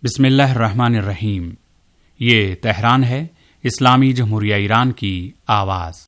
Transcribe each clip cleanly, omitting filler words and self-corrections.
बिस्मिल्लाहिर्रहमानिर्रहीम। ये तेहरान है, इस्लामी जमहूरिया ईरान की आवाज़।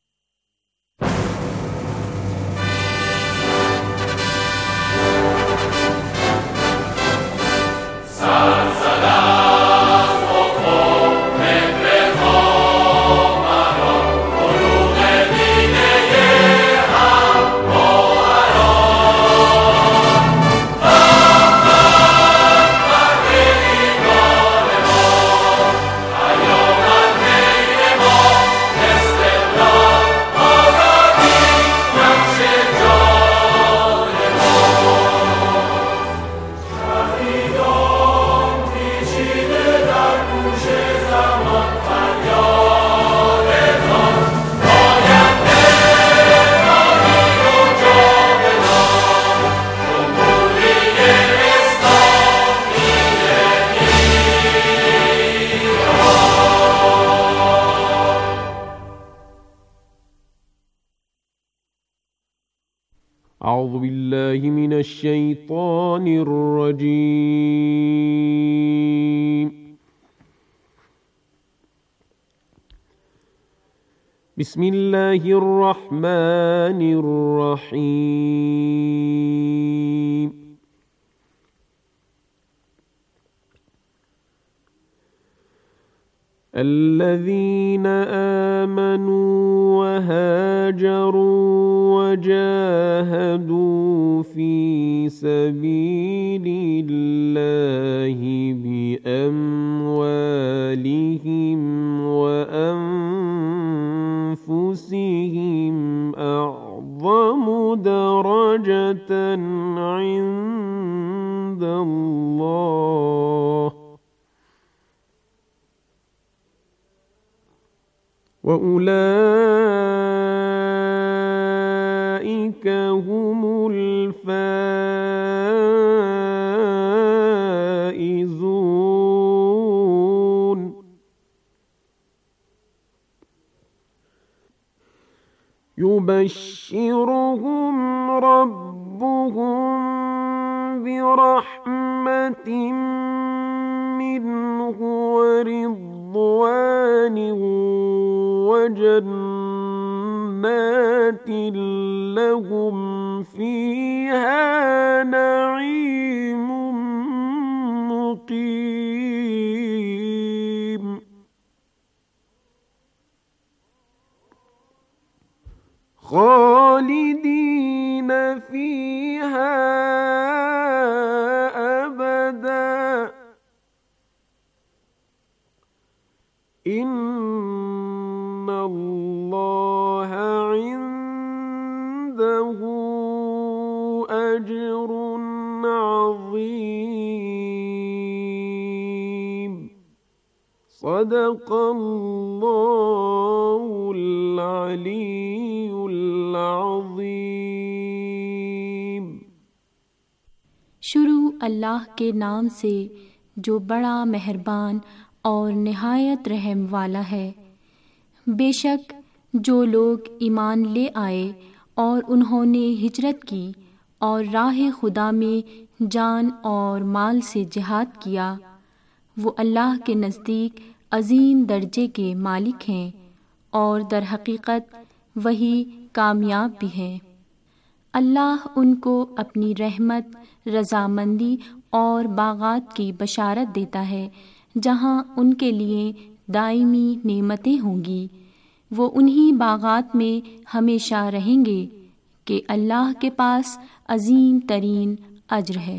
أعوذ بالله من الشيطان الرجيم. بسم الله الرحمن الرحيم. الذين آمنوا وهاجروا وجاهدوا في سبيل الله بأموالهم وأنفسهم أعظم درجة عند الله وأولئك هم الفائزون. يبشرهم ربهم برحمة منه ورضوان وجنات لهم فيها نعيم مقيم. خالدين فيها أبدا. إن الله عنده أجر عظيم. صدق الله العلي العظيم. शुरू अल्लाह के नाम से जो बड़ा मेहरबान और निहायत रहम वाला है। बेशक जो लोग ईमान ले आए और उन्होंने हिजरत की और राह खुदा में जान और माल से जिहाद किया, वो अल्लाह के नज़दीक अजीम दर्जे के मालिक हैं और दर हकीकत वही कामयाब भी हैं। अल्लाह उनको अपनी रहमत, रज़ामंदी और बागात की बशारत देता है जहाँ उनके लिए दायमी नेमतें होंगी। वो उन्हीं बागात में हमेशा रहेंगे कि अल्लाह के पास अजीम तरीन अज्र है।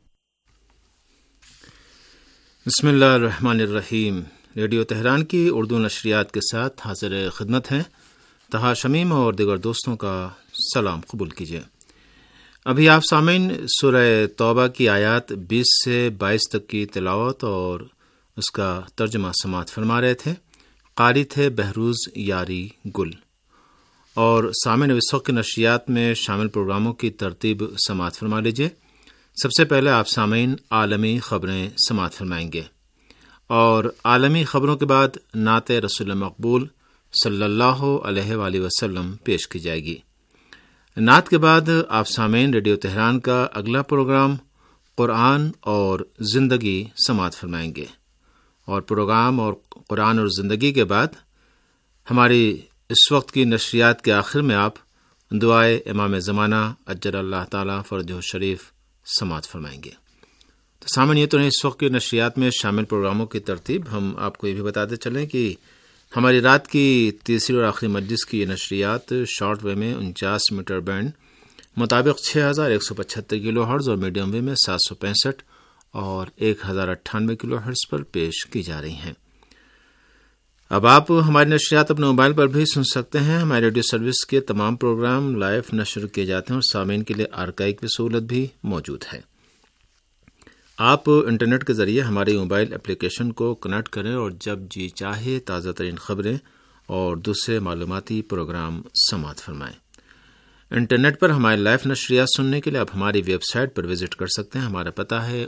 बिस्मिल्लाहिर्रहमानिर्रहीम। रेडियो तेहरान की उर्दू नशरियात के साथ हाजिर खिदमत हैं। तहा शमीम और दिगर दोस्तों का सलाम कबूल कीजिए। अभी आप सामीन सूरह तौबा की आयत 20 से 22 तक की तिलावत और उसका तर्जुमा समात फरमा रहे थे। कारी थे बहरूज यारी गुल। और सामीन इस वक्त की नशरियात में शामिल प्रोग्रामों की तरतीब समात फरमा लीजिए। सबसे पहले आप सामीन आलमी ख़बरें समात फरमाएंगे और आलमी ख़बरों के बाद नात रसूल मकबूल सल्लल्लाहु अलैहि वसल्लम पेश की जाएगी। नात के बाद आप सामीन रेडियो तेहरान का अगला प्रोग्राम قرآن اور زندگی سماعت فرمائیں گے، اور پروگرام اور قرآن اور زندگی کے بعد ہماری اس وقت کی نشریات کے آخر میں آپ دعائے امام زمانہ اجل اللہ تعالیٰ فرجہ شریف سماعت فرمائیں گے۔ تو سامعین، یہ تو نہیں اس وقت کی نشریات میں شامل پروگراموں کی ترتیب۔ ہم آپ کو یہ بھی بتاتے چلیں کہ ہماری رات کی تیسری اور آخری مجلس کی یہ نشریات شارٹ وے میں 49 میٹر بینڈ مطابق 6175 کلو ہرٹز اور میڈیم وے میں 765 اور 1098 کلو ہرٹز پر پیش کی جا رہی ہیں۔ اب آپ ہماری نشریات اپنے موبائل پر بھی سن سکتے ہیں۔ ہماری ریڈیو سروس کے تمام پروگرام لائیو نشر کیے جاتے ہیں اور سامعین کے لیے آرکائیو کی سہولت بھی موجود ہے۔ آپ انٹرنیٹ کے ذریعے ہماری موبائل اپلیکیشن کو کنیکٹ کریں اور جب جی چاہے تازہ ترین خبریں اور دوسرے معلوماتی پروگرام سماعت فرمائیں۔ انٹرنیٹ پر ہمارے لائیو نشریات سننے کے لیے آپ ہماری ویب سائٹ پر وزٹ کر سکتے ہیں۔ ہمارا پتہ ہے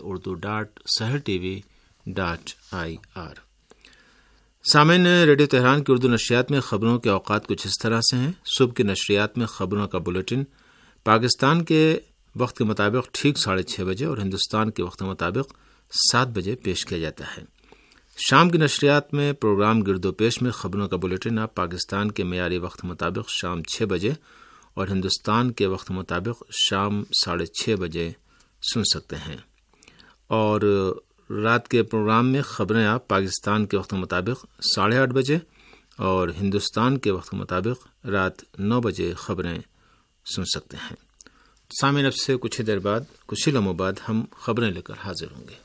urdu.sahartv.ir۔ سامعین، ریڈیو تہران کی اردو نشریات میں خبروں کے اوقات کچھ اس طرح سے ہیں۔ صبح کی نشریات میں خبروں کا بلیٹن پاکستان کے وقت کے مطابق ٹھیک 6:30 بجے اور ہندوستان کے وقت کے مطابق 7 بجے پیش کیا جاتا ہے۔ شام کی نشریات میں پروگرام گرد و پیش میں خبروں کا بلیٹن آپ پاکستان کے معیاری وقت کے مطابق شام 6 بجے اور ہندوستان کے وقت کے مطابق شام 6:30 بجے سن سکتے ہیں، اور رات کے پروگرام میں خبریں آپ پاکستان کے وقت کے مطابق 8:30 بجے اور ہندوستان کے وقت کے مطابق رات 9 بجے خبریں سن سکتے ہیں۔ سامعین، اب سے کچھ ہی دیر بعد، کچھ ہی لمحوں بعد ہم خبریں لے کر حاضر ہوں گے۔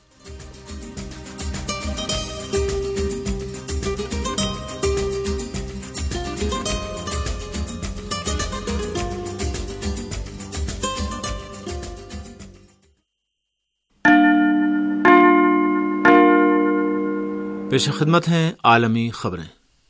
پیش خدمت ہیں عالمی خبریں۔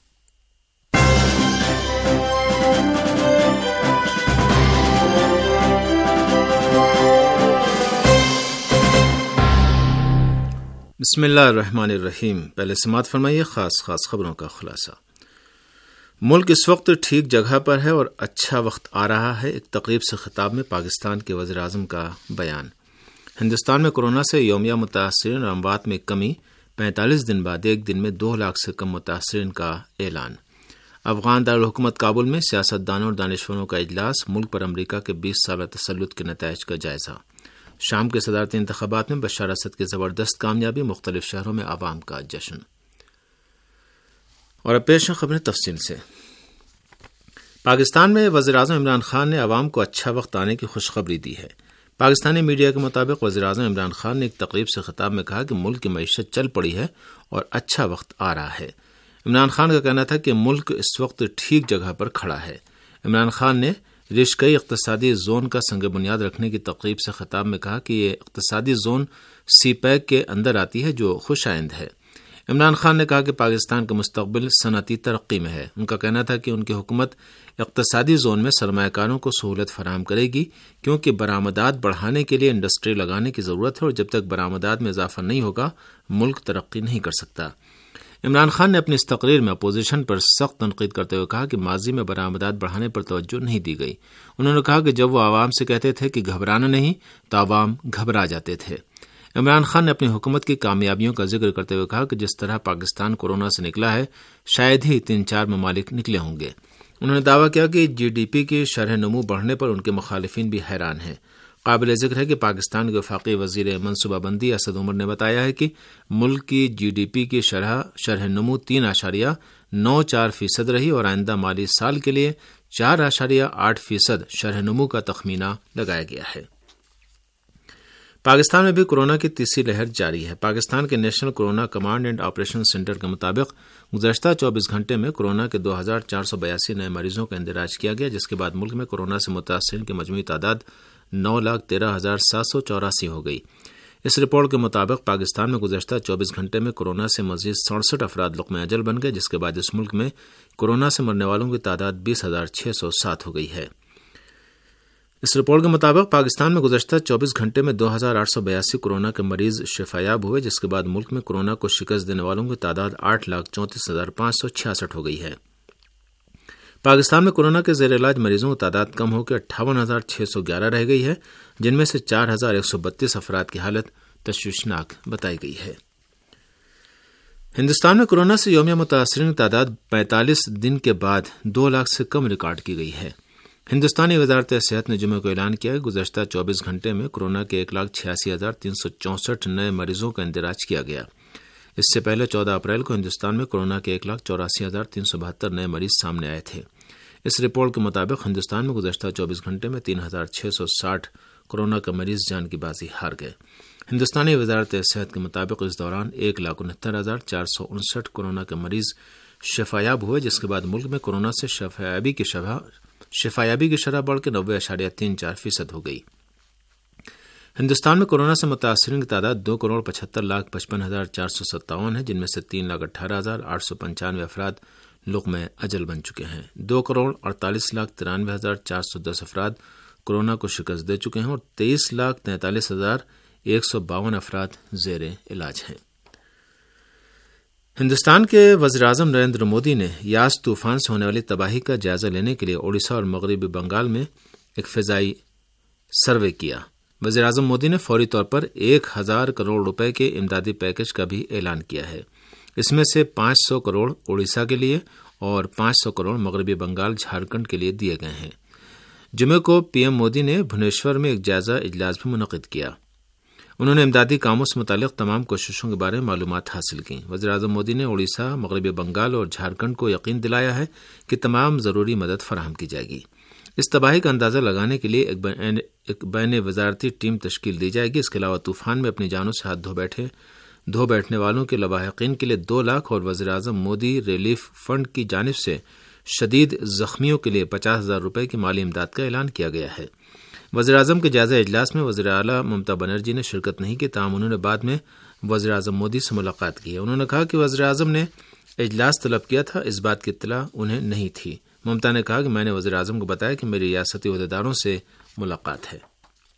بسم اللہ الرحمن الرحیم۔ پہلے سماعت فرمائیے خاص خبروں کا خلاصہ۔ ملک اس وقت ٹھیک جگہ پر ہے اور اچھا وقت آ رہا ہے، ایک تقریب سے خطاب میں پاکستان کے وزیر اعظم کا بیان۔ ہندوستان میں کورونا سے یومیہ متاثرین اور اموات میں کمی، 45 دن بعد ایک دن میں 2 لاکھ سے کم متاثرین کا اعلان۔ افغان دارالحکومت کابل میں سیاستدانوں اور دانشوروں کا اجلاس، ملک پر امریکہ کے 20 سالہ تسلط کے نتائج کا جائزہ۔ شام کے صدارتی انتخابات میں بشار اسد کی زبردست کامیابی، مختلف شہروں میں عوام کا جشن۔ اور اب پیش ہیں خبریں تفصیل سے۔ پاکستان میں وزیر اعظم عمران خان نے عوام کو اچھا وقت آنے کی خوشخبری دی ہے۔ پاکستانی میڈیا کے مطابق وزیر اعظم عمران خان نے ایک تقریب سے خطاب میں کہا کہ ملک کی معیشت چل پڑی ہے اور اچھا وقت آ رہا ہے۔ عمران خان کا کہنا تھا کہ ملک اس وقت ٹھیک جگہ پر کھڑا ہے۔ عمران خان نے رشکئی اقتصادی زون کا سنگ بنیاد رکھنے کی تقریب سے خطاب میں کہا کہ یہ اقتصادی زون سی پیک کے اندر آتی ہے جو خوش آئند ہے۔ عمران خان نے کہا کہ پاکستان کا مستقبل صنعتی ترقی میں ہے۔ ان کا کہنا تھا کہ ان کی حکومت اقتصادی زون میں سرمایہ کاروں کو سہولت فراہم کرے گی، کیونکہ برآمدات بڑھانے کے لیے انڈسٹری لگانے کی ضرورت ہے اور جب تک برآمدات میں اضافہ نہیں ہوگا ملک ترقی نہیں کر سکتا۔ عمران خان نے اپنی اس تقریر میں اپوزیشن پر سخت تنقید کرتے ہوئے کہا کہ ماضی میں برآمدات بڑھانے پر توجہ نہیں دی گئی۔ انہوں نے کہا کہ جب وہ عوام سے کہتے تھے کہ گھبرانا نہیں تو عوام گھبرا جاتے تھے۔ عمران خان نے اپنی حکومت کی کامیابیوں کا ذکر کرتے ہوئے کہا کہ جس طرح پاکستان کورونا سے نکلا ہے شاید ہی 3-4 ممالک نکلے ہوں گے۔ انہوں نے دعویٰ کیا کہ GDP کی شرح نمو بڑھنے پر ان کے مخالفین بھی حیران ہیں۔ قابل ذکر ہے کہ پاکستان کے وفاقی وزیر منصوبہ بندی اسد عمر نے بتایا ہے کہ ملک کی GDP کی شرح نمو 3.94% رہی اور آئندہ مالی سال کے لیے 4.8% شرح نمو کا تخمینہ لگایا گیا ہے۔ پاکستان میں بھی کورونا کی تیسری لہر جاری ہے۔ پاکستان کے national corona command and operation centre کے مطابق گزشتہ 24 گھنٹے میں کورونا کے 2482 نئے مریضوں کا اندراج کیا گیا، جس کے بعد ملک میں کورونا سے متاثرین کی مجموعی تعداد 9,13,784 ہو گئی۔ اس رپورٹ کے مطابق پاکستان میں گزشتہ 24 گھنٹے میں کورونا سے مزید 67 افراد لقمہ اجل بن گئے، جس کے بعد اس ملک میں کورونا سے مرنے والوں کی تعداد 20,607 ہو گئی ہے۔ اس رپورٹ کے مطابق پاکستان میں گزشتہ 24 گھنٹے میں 2,882 کورونا کے مریض شفایاب ہوئے، جس کے بعد ملک میں کورونا کو شکست دینے والوں کی تعداد 8,34,566 ہو گئی ہے۔ پاکستان میں کورونا کے زیر علاج مریضوں کی تعداد کم ہو کے 58,611 رہ گئی ہے، جن میں سے 4,132 افراد کی حالت تشویشناک بتائی گئی ہے۔ ہندوستان میں کورونا سے یومیہ متاثرین کی تعداد 45 دن کے بعد 2 لاکھ سے کم ریکارڈ کی گئی ہے۔ ہندوستانی وزارت صحت نے جمعے کو اعلان کیا کہ گزشتہ 24 گھنٹے میں کورونا کے 1,86,364 نئے مریضوں کا اندراج کیا گیا۔ اس سے پہلے 14 اپریل کو ہندوستان میں کورونا کے 1,84,372 نئے مریض سامنے آئے تھے۔ اس رپورٹ کے مطابق ہندوستان میں گزشتہ 24 گھنٹے میں 3,660 کورونا کا مریض جان کی بازی ہار گئے۔ ہندوستانی وزارت صحت کے مطابق اس دوران 1,69,459 کورونا کے مریض شفایاب ہوئے، جس کے بعد ملک میں کورونا سے شفایابی کی شرح بڑھ کے 90.34% ہو گئی۔ ہندوستان میں کورونا سے متاثرین کی تعداد 2,75,55,457 ہے، جن میں سے 3,18,895 افراد لقمہ اجل بن چکے ہیں۔ 2,48,93,410 افراد کورونا کو شکست دے چکے ہیں اور 23,43,152 افراد زیر علاج ہیں۔ ہندوستان کے وزیر اعظم نریندر مودی نے یاس طوفان سے ہونے والی تباہی کا جائزہ لینے کے لیے اڑیسہ اور مغربی بنگال میں ایک فضائی سروے کیا۔ وزیر اعظم مودی نے فوری طور پر 1,000 کروڑ روپے کے امدادی پیکج کا بھی اعلان کیا ہے۔ اس میں سے 500 کروڑ اڑیسہ کے لیے اور 500 کروڑ مغربی بنگال جھارکھنڈ کے لیے دیے گئے ہیں۔ جمعے کو پی ایم مودی نے بھونیشور میں ایک جائزہ اجلاس بھی منعقد کیا۔ انہوں نے امدادی کاموں سے متعلق تمام کوششوں کے بارے میں معلومات حاصل کی۔ وزیر اعظم مودی نے اڑیسہ، مغربی بنگال اور جھارکھنڈ کو یقین دلایا ہے کہ تمام ضروری مدد فراہم کی جائے گی۔ اس تباہی کا اندازہ لگانے کے لیے ایک بین وزارتی ٹیم تشکیل دی جائے گی۔ اس کے علاوہ طوفان میں اپنی جانوں سے ہاتھ دھو بیٹھنے والوں کے لواحقین کے لیے 2 لاکھ اور وزیر اعظم مودی ریلیف فنڈ کی جانب سے شدید زخمیوں کے لیے 50,000 روپے کی مالی امداد کا اعلان کیا گیا ہے۔ وزیر اعظم کے جائزہ اجلاس میں وزیر اعلیٰ ممتا بنرجی نے شرکت نہیں کی، تاہم انہوں نے بعد میں وزیر اعظم مودی سے ملاقات کی ہے۔ انہوں نے کہا کہ وزیر اعظم نے اجلاس طلب کیا تھا، اس بات کی اطلاع انہیں نہیں تھی۔ ممتا نے کہا کہ میں نے وزیر اعظم کو بتایا کہ میری ریاستی عہدیداروں سے ملاقات ہے۔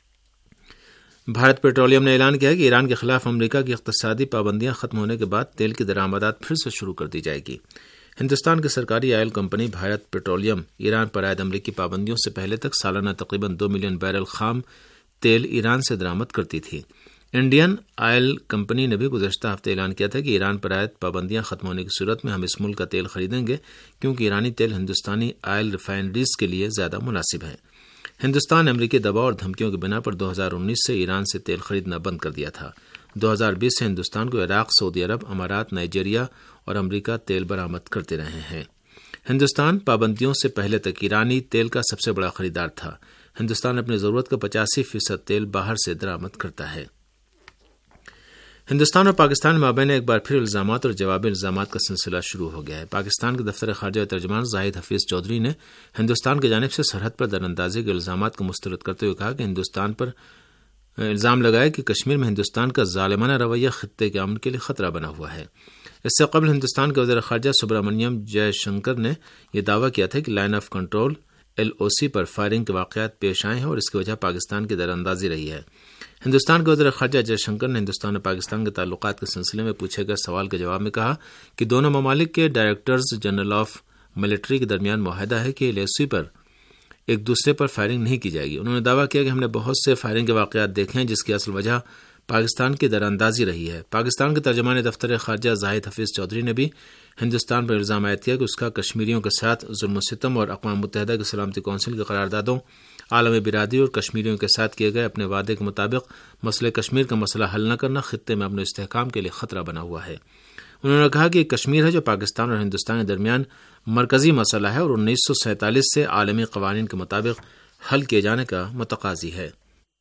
بھارت پیٹرولیم نے اعلان کیا کہ ایران کے خلاف امریکہ کی اقتصادی پابندیاں ختم ہونے کے بعد تیل کی درآمدات پھر سے شروع کر دی جائے گی۔ ہندوستان کی سرکاری oil company Bharat petroleum Iran پر عائد امریکی پابندیوں سے پہلے تک سالانہ تقریباً 2 ملین بیرل خام تیل ایران سے درآمد کرتی تھی۔ انڈین آئل کمپنی نے بھی گزشتہ ہفتے اعلان کیا تھا کہ ایران پر عائد پابندیاں ختم ہونے کی صورت میں ہم اس ملک کا تیل خریدیں گے، کیونکہ ایرانی تیل ہندوستانی آئل ریفائنریز کے لیے زیادہ مناسب ہے۔ ہندوستان امریکی دباؤ اور دھمکیوں کی بنا پر 2019 سے ایران سے تیل خریدنا بند کر دیا تھا۔ 2020 سے ہندوستان کو عراق، سعودی عرب، امارات، نائجیریا اور امریکہ تیل برآمد کرتے رہے ہیں۔ ہندوستان پابندیوں سے پہلے تک ایرانی تیل کا سب سے بڑا خریدار تھا۔ ہندوستان اپنی ضرورت کا 85% تیل باہر سے درآمد کرتا ہے۔ ہندوستان اور پاکستان مابین ایک بار پھر الزامات اور جوابی الزامات کا سلسلہ شروع ہو گیا ہے۔ پاکستان کے دفتر خارجہ ترجمان زاہد حفیظ چودھری نے ہندوستان کی جانب سے سرحد پر دراندازی کے الزامات کو مسترد کرتے ہوئے کہا کہ ہندوستان پر الزام لگایا کہ کشمیر میں ہندوستان کا ظالمانہ رویہ خطے کے امن کے لیے خطرہ بنا ہوا ہے۔ اس سے قبل ہندوستان کے وزیر خارجہ سبرامنیم جے شنکر نے یہ دعویٰ کیا تھا کہ لائن آف کنٹرول LOC پر فائرنگ کے واقعات پیش آئے ہیں اور اس کی وجہ پاکستان کی دراندازی رہی ہے۔ ہندوستان کے وزیر خارجہ جے شنکر نے ہندوستان اور پاکستان کے تعلقات کے سلسلے میں پوچھے گئے سوال کے جواب میں کہا کہ دونوں ممالک کے ڈائریکٹرز جنرل آف ملٹری کے درمیان معاہدہ ہے کہ LOC پر ایک دوسرے پر فائرنگ نہیں کی جائے گی۔ انہوں نے دعویٰ کیا کہ ہم نے بہت سے فائرنگ کے واقعات دیکھے ہیں جس کی اصل وجہ پاکستان کی دراندازی رہی ہے۔ پاکستان کے ترجمان دفتر خارجہ زاہد حفیظ چودھری نے بھی ہندوستان پر الزام عائد کیا کہ اس کا کشمیریوں کے ساتھ ظلم و ستم اور اقوام متحدہ کی سلامتی کونسل کی قراردادوں، عالمی برادری اور کشمیریوں کے ساتھ کیے گئے اپنے وعدے کے مطابق مسئلہ کشمیر کا مسئلہ حل نہ کرنا خطے میں اپنے استحکام کے لیے خطرہ بنا ہوا ہے۔ انہوں نے کہا کہ کشمیر ہے جو پاکستان اور ہندوستان کے درمیان مرکزی مسئلہ ہے اور 1947 سے عالمی قوانین کے مطابق حل کیے جانے کا متقاضی ہے۔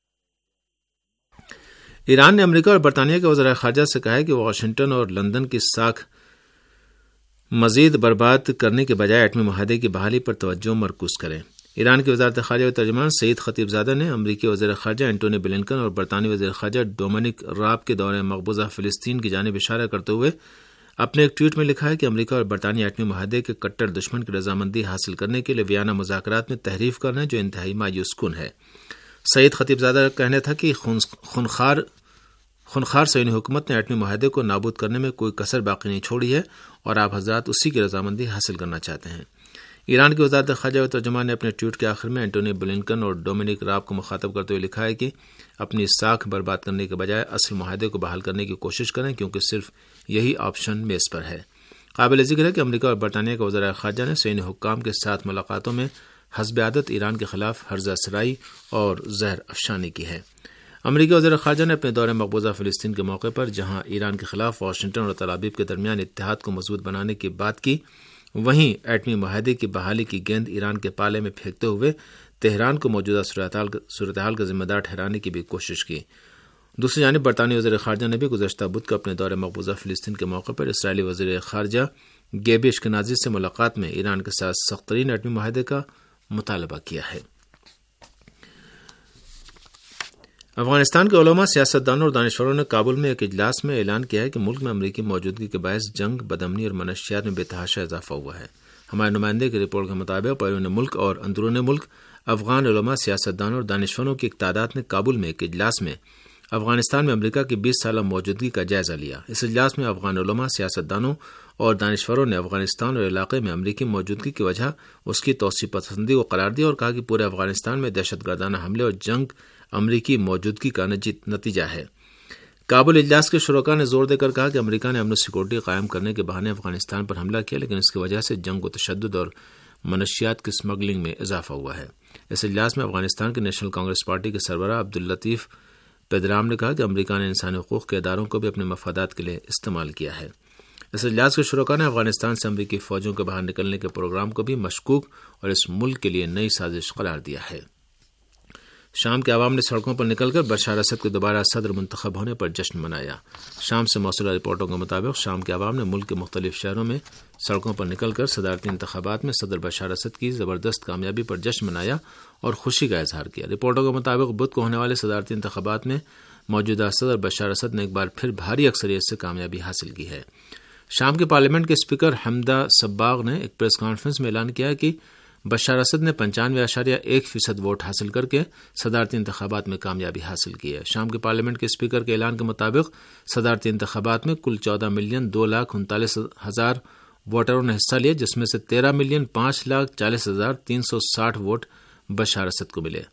ایران نے امریکہ اور برطانیہ کے وزراء خارجہ سے کہا ہے کہ وہ واشنگٹن اور لندن کی ساکھ مزید برباد کرنے کے بجائے ایٹمی معاہدے کی بحالی پر توجہ مرکوز کریں۔ ایران کی وزارت خارجہ کے ترجمان سعید خطیب زادہ نے امریکی وزیر خارجہ اینٹونی بلنکن اور برطانوی وزیر خارجہ ڈومینک راب کے دورے مقبوضہ فلسطین کی جانب اشارہ کرتے ہوئے اپنے ایک ٹویٹ میں لکھا ہے کہ امریکہ اور برطانیہ ایٹمی معاہدے کے کٹر دشمن کی رضامندی حاصل کرنے کے لیے ویانا مذاکرات میں تحریف کر رہے ہیں جو انتہائی مایوس کن ہے۔ سعید خطیب زادہ کا کہنا تھا کہ خونخوار صہیونی حکومت نے ایٹمی معاہدے کو نابود کرنے میں کوئی کسر باقی نہیں چھوڑی ہے اور آپ حضرات اسی کی رضامندی حاصل کرنا چاہتے ہیں۔ ایران کی وزارت خارجہ و ترجمان نے اپنے ٹویٹ کے آخر میں اینٹونی بلنکن اور ڈومینک راب کو مخاطب کرتے ہوئے لکھا ہے کہ اپنی ساکھ برباد کرنے کے بجائے اصل معاہدے کو بحال کرنے کی کوشش کریں، کیونکہ صرف یہی آپشن میز پر ہے۔ قابل ذکر ہے کہ امریکہ اور برطانیہ کے وزراء خارجہ نے صہیونی حکام کے ساتھ ملاقاتوں میں حسب عادت ایران کے خلاف ہرزہ سرائی اور زہر افشانی کی ہے۔ امریکی وزیر خارجہ نے اپنے دورے مقبوضہ فلسطین کے موقع پر جہاں ایران کے خلاف واشنگٹن اور تل ابیب کے درمیان اتحاد کو مضبوط بنانے کی بات کی، وہیں ایٹمی معاہدے کی بحالی کی گیند ایران کے پالے میں پھینکتے ہوئے تہران کو موجودہ صورتحال کا ذمہ دار ٹھہرانے کی بھی کوشش کی۔ دوسری جانب برطانوی وزیر خارجہ نے بھی گزشتہ بدھ کو اپنے دورے مقبوضہ فلسطین کے موقع پر اسرائیلی وزیر خارجہ گیبی اشکنازی سے ملاقات میں ایران کے ساتھ سخت ترین ایٹمی معاہدے کا مطالبہ کیا ہے۔ افغانستان کے علماء، سیاستدانوں اور دانشوروں نے کابل میں ایک اجلاس میں اعلان کیا ہے کہ ملک میں امریکی موجودگی کے باعث جنگ، بدامنی اور منشیات میں بے تحاشا اضافہ ہوا ہے۔ ہمارے نمائندے کی رپورٹ کے مطابق بیرون ملک اور اندرون ملک افغان علماء، سیاستدانوں اور دانشوروں کی ایک تعداد نے کابل میں ایک اجلاس میں افغانستان میں امریکہ کی 20 سالہ موجودگی کا جائزہ لیا۔ اس اجلاس میں افغان علماء، سیاستدانوں اور دانشوروں نے افغانستان اور علاقے میں امریکی موجودگی کی وجہ اس کی توسیع پسندی کو قرار دیا اور کہا کہ پورے افغانستان میں دہشت گردانہ حملے اور جنگ امریکی موجودگی کا نتیجہ ہے۔ کابل اجلاس کے شرکاء نے زور دے کر کہا کہ امریکہ نے امن و سیکورٹی قائم کرنے کے بہانے افغانستان پر حملہ کیا، لیکن اس کی وجہ سے جنگ و تشدد اور منشیات کی اسمگلنگ میں اضافہ ہوا ہے۔ اس اجلاس میں افغانستان کے نیشنل کانگریس پارٹی کے سربراہ عبداللطیف پیدرام نے کہا کہ امریکہ نے انسانی حقوق کے اداروں کو بھی اپنے مفادات کے لیے استعمال کیا ہے۔ اس اجلاس کے شرکاء نے افغانستان سے امریکی فوجوں کے باہر نکلنے کے پروگرام کو بھی مشکوک اور اس ملک کے لیے نئی سازش قرار دیا ہے۔ شام کے عوام نے سڑکوں پر نکل کر بشار اسد کے دوبارہ صدر منتخب ہونے پر جشن منایا۔ شام سے موصولہ رپورٹوں کے مطابق شام کے عوام نے ملک کے مختلف شہروں میں سڑکوں پر نکل کر صدارتی انتخابات میں صدر بشار اسد کی زبردست کامیابی پر جشن منایا اور خوشی کا اظہار کیا۔ رپورٹوں کے مطابق بدھ کو ہونے والے صدارتی انتخابات میں موجودہ صدر بشار اسد نے ایک بار پھر بھاری اکثریت سے کامیابی حاصل کی ہے۔ شام کے پارلیمنٹ کے اسپیکر حمدہ صباغ نے ایک پریس کانفرنس میں اعلان کیا کہ بشار اسد نے 95.1% ووٹ حاصل کر کے صدارتی انتخابات میں کامیابی حاصل کی ہے۔ شام کے پارلیمنٹ کے اسپیکر کے اعلان کے مطابق صدارتی انتخابات میں کل 14,239,000 ووٹروں نے حصہ لیا، جس میں سے 13,05,40,360 ووٹ بشار اسد کو ملے۔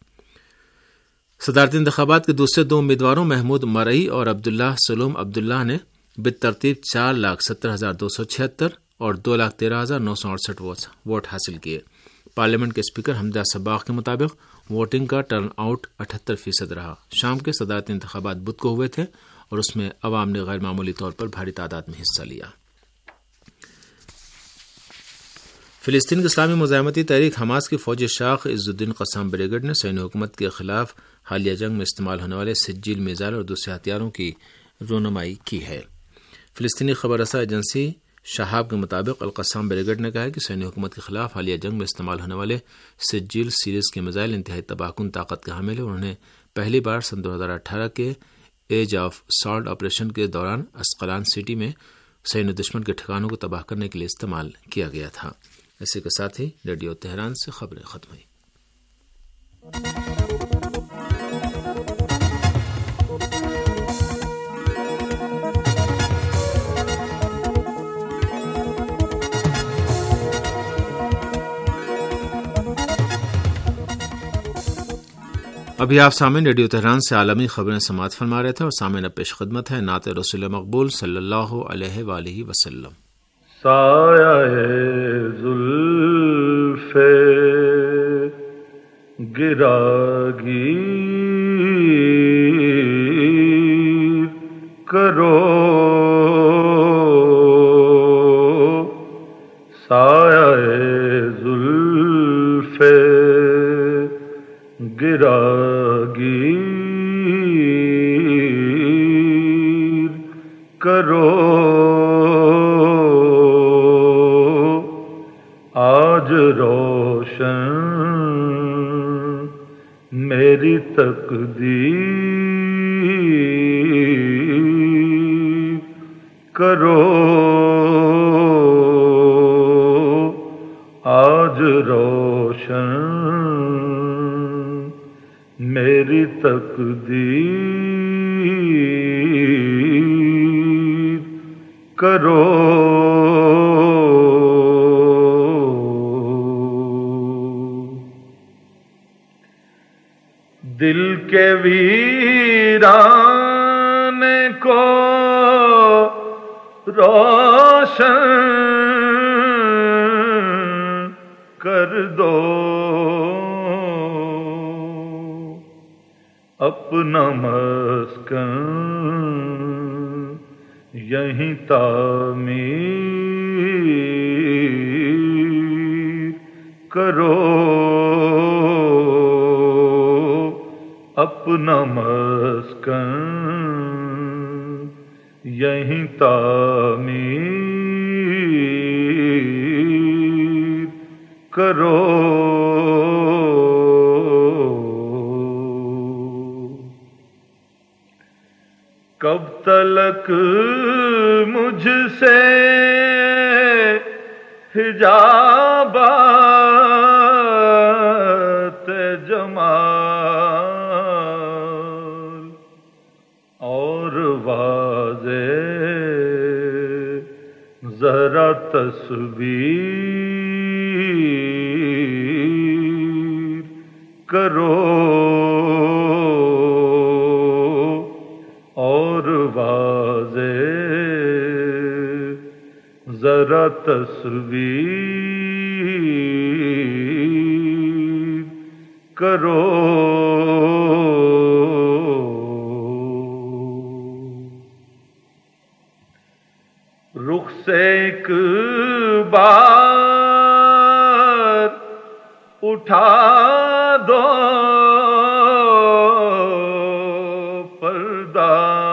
صدارتی انتخابات کے دوسرے دو امیدواروں محمود مرعی اور عبداللہ سلوم عبداللہ نے بالترتیب 4,70,276 اور 2,13,968 ووٹ حاصل کیے۔ پارلیمنٹ کے اسپیکر حمدہ صباغ کے مطابق ووٹنگ کا ٹرن آؤٹ 78% رہا۔ شام کے صدارتی انتخابات بدھ کو ہوئے تھے اور اس میں عوام نے غیر معمولی طور پر بھاری تعداد میں حصہ لیا۔ فلسطین کی اسلامی مزاحمتی تحریک حماس کی فوجی شاخ عز الدین قسام بریگیڈ نے صہیونی حکومت کے خلاف حالیہ جنگ میں استعمال ہونے والے سجیل میزائل اور دوسرے ہتھیاروں کی رونمائی کی ہے۔ فلسطینی خبر رساں ایجنسی شہاب کے مطابق القسام بریگیڈ نے کہا ہے کہ صہیونی حکومت کے خلاف حالیہ جنگ میں استعمال ہونے والے سجیل سیریز کے میزائل انتہائی تباہ کن طاقت کے حامل ہیں۔ انہوں نے پہلی بار سن 2018 کے ایج آف سالٹ آپریشن کے دوران اسقلان سٹی میں صہیونی دشمن کے ٹھکانوں کو تباہ کرنے کے لیے استعمال کیا گیا تھا۔ اسی کے ساتھ ہی ریڈیو تہران سے خبریں ختم ہوئی۔ ابھی آپ سامعین ریڈیو تہران سے عالمی خبریں سماعت فرما رہے تھے اور سامعین اب پیش خدمت ہے نعت رسول مقبول صلی اللہ علیہ وآلہ وسلم۔ سایہ زلف گراگیر کرو، سایہ زلف گراگیر کرو، آج روشن میری تقدیر کرو، آج روشن میری تقدیر کرو، ویران کو روشن کر دو، اپنا مسکن یہیں تعمیر کرو، اپنا مسکن یہیں تعمیر کرو۔ کب تلک مجھ سے حجابات جمال اور واضح ذرا تصویر کرو، اور واضح ذرا تصویر کرو۔ رخ سے ایک بار اٹھا دو پردہ،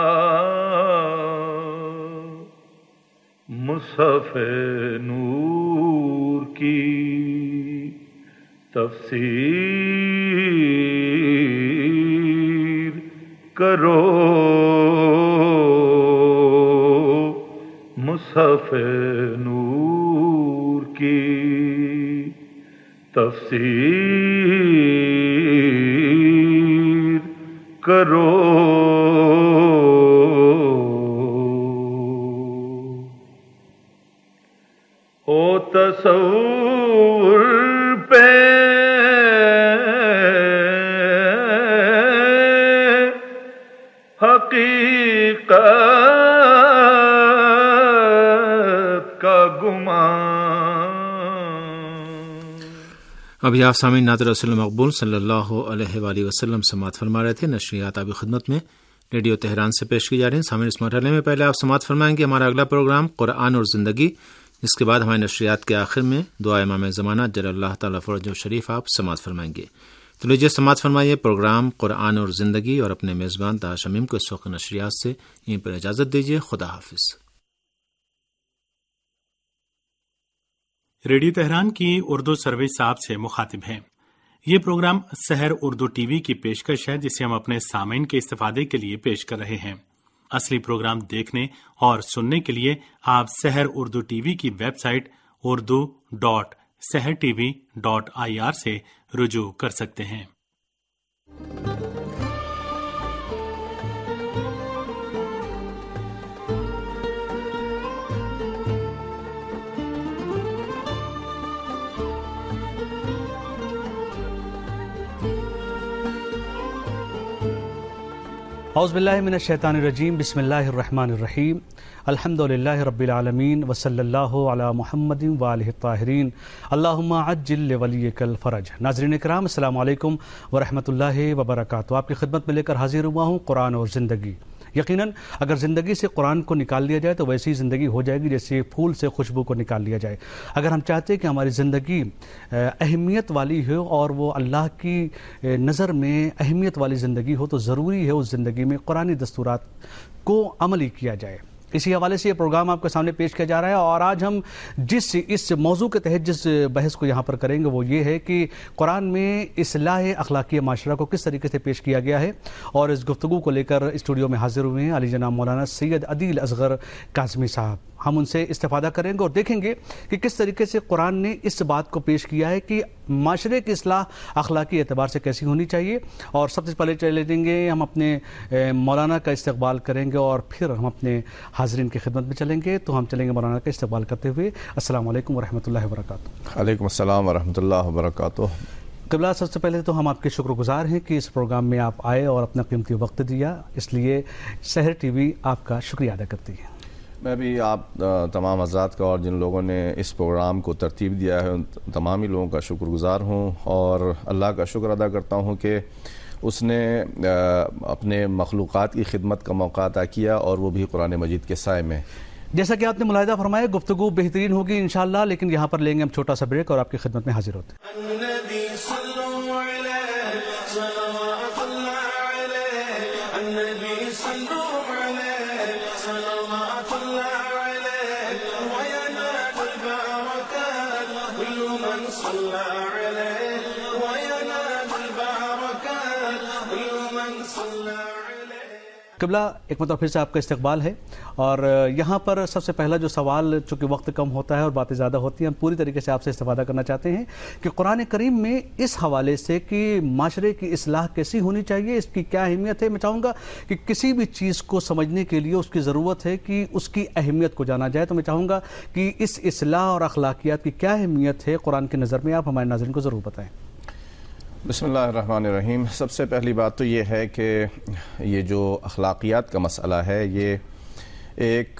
مصحف نور کی تفسیر کرو، مصحف نور کی تفسیر کرو۔ ہو تصور پہ حقیقت کا گمان۔ ابھی آپ سامعین نعت رسول مقبول صلی اللہ علیہ وآلہ وسلم سماعت فرما رہے تھے۔ نشریات آپ کی خدمت میں ریڈیو تہران سے پیش کی جا رہی ہیں۔ سامعین اس مرحلے میں پہلے آپ سماعت فرمائیں گے ہمارا اگلا پروگرام قرآن اور زندگی، جس کے بعد ہمارے نشریات کے آخر میں دعا امام زمانہ جل اللہ تعالیٰ فرج و شریف آپ سماعت فرمائیں گے۔ تو لیجیے سماعت فرمائیے پروگرام قرآن اور زندگی، اور اپنے میزبان طاہر شمیم کو اس وقت نشریات سے یہیں پر اجازت دیجیے۔ خدا حافظ۔ ریڈیو تہران کی اردو سروس آپ سے مخاطب ہیں۔ یہ programme Sahar Urdu T V کی پیشکش ہے، جسے ہم اپنے سامعین کے استفادے کے لیے پیش کر رہے ہیں۔ اصلی پروگرام دیکھنے اور سننے کے لیے آپ سحر اردو ٹی وی کی ویب سائٹ urdu.sehrtv.ir سے رجوع کر سکتے ہیں۔ اعوذ باللہ من الشیطان الرجیم، بسم اللہ الرحمن الرحیم، الحمد للہ رب العالمین، وصلی اللہ علی محمد وآلہ الطاہرین، اللہم عجل لولیک الفرج۔ ناظرین کرام، السلام علیکم ورحمۃ اللہ وبرکاتہ۔ آپ کی خدمت میں لے کر حاضر ہوا ہوں قرآن اور زندگی۔ یقیناً اگر زندگی سے قرآن کو نکال لیا جائے تو ویسی زندگی ہو جائے گی جیسے پھول سے خوشبو کو نکال لیا جائے۔ اگر ہم چاہتے ہیں کہ ہماری زندگی اہمیت والی ہو اور وہ اللہ کی نظر میں اہمیت والی زندگی ہو، تو ضروری ہے اس زندگی میں قرآنی دستورات کو عملی کیا جائے۔ اسی حوالے سے یہ پروگرام آپ کے سامنے پیش کیا جا رہا ہے، اور آج ہم اس موضوع کے تحت جس بحث کو یہاں پر کریں گے وہ یہ ہے کہ قرآن میں اصلاح اخلاقی معاشرہ کو کس طریقے سے پیش کیا گیا ہے۔ اور اس گفتگو کو لے کر اسٹوڈیو میں حاضر ہوئے ہیں علی جناب مولانا سید عدیل اصغر کاظمی صاحب۔ ہم ان سے استفادہ کریں گے اور دیکھیں گے کہ کس طریقے سے قرآن نے اس بات کو پیش کیا ہے کہ معاشرے کی اصلاح اخلاقی اعتبار سے کیسی ہونی چاہیے۔ اور سب سے پہلے چلے دیں گے ہم اپنے مولانا کا استقبال کریں گے اور پھر ہم اپنے حاضرین کی خدمت میں چلیں گے۔ تو ہم چلیں گے مولانا کا استقبال کرتے ہوئے۔ السلام علیکم ورحمۃ اللہ وبرکاتہ۔ وعلیکم السلام ورحمۃ اللہ وبرکاتہ۔ قبلہ، سب سے پہلے تو ہم آپ کے شکر گزار ہیں کہ اس پروگرام میں آپ آئے اور اپنا قیمتی وقت دیا، اس لیے سحر ٹی وی آپ کا شکریہ ادا کرتی ہے۔ میں بھی آپ تمام حضرات کا اور جن لوگوں نے اس پروگرام کو ترتیب دیا ہے ان تمام ہی لوگوں کا شکر گزار ہوں، اور اللہ کا شکر ادا کرتا ہوں کہ اس نے اپنے مخلوقات کی خدمت کا موقع عطا کیا، اور وہ بھی قرآن مجید کے سائے میں۔ جیسا کہ آپ نے ملاحظہ فرمایا، گفتگو بہترین ہوگی انشاءاللہ، لیکن یہاں پر لیں گے ہم چھوٹا سا بریک اور آپ کی خدمت میں حاضر ہوتے ہیں۔ قبلہ، ایک مرتبہ پھر سے آپ کا استقبال ہے، اور یہاں پر سب سے پہلا جو سوال، چونکہ وقت کم ہوتا ہے اور باتیں زیادہ ہوتی ہیں، ہم پوری طریقے سے آپ سے استفادہ کرنا چاہتے ہیں کہ قرآن کریم میں اس حوالے سے کہ معاشرے کی اصلاح کیسی ہونی چاہیے، اس کی کیا اہمیت ہے۔ میں چاہوں گا کہ کسی بھی چیز کو سمجھنے کے لیے اس کی ضرورت ہے کہ اس کی اہمیت کو جانا جائے، تو میں چاہوں گا کہ اس اصلاح اور اخلاقیات کی کیا اہمیت ہے قرآن کی نظر میں، آپ ہمارے ناظرین کو ضرور بتائیں۔ بسم اللہ الرحمن الرحیم۔ سب سے پہلی بات تو یہ ہے کہ یہ جو اخلاقیات کا مسئلہ ہے، یہ ایک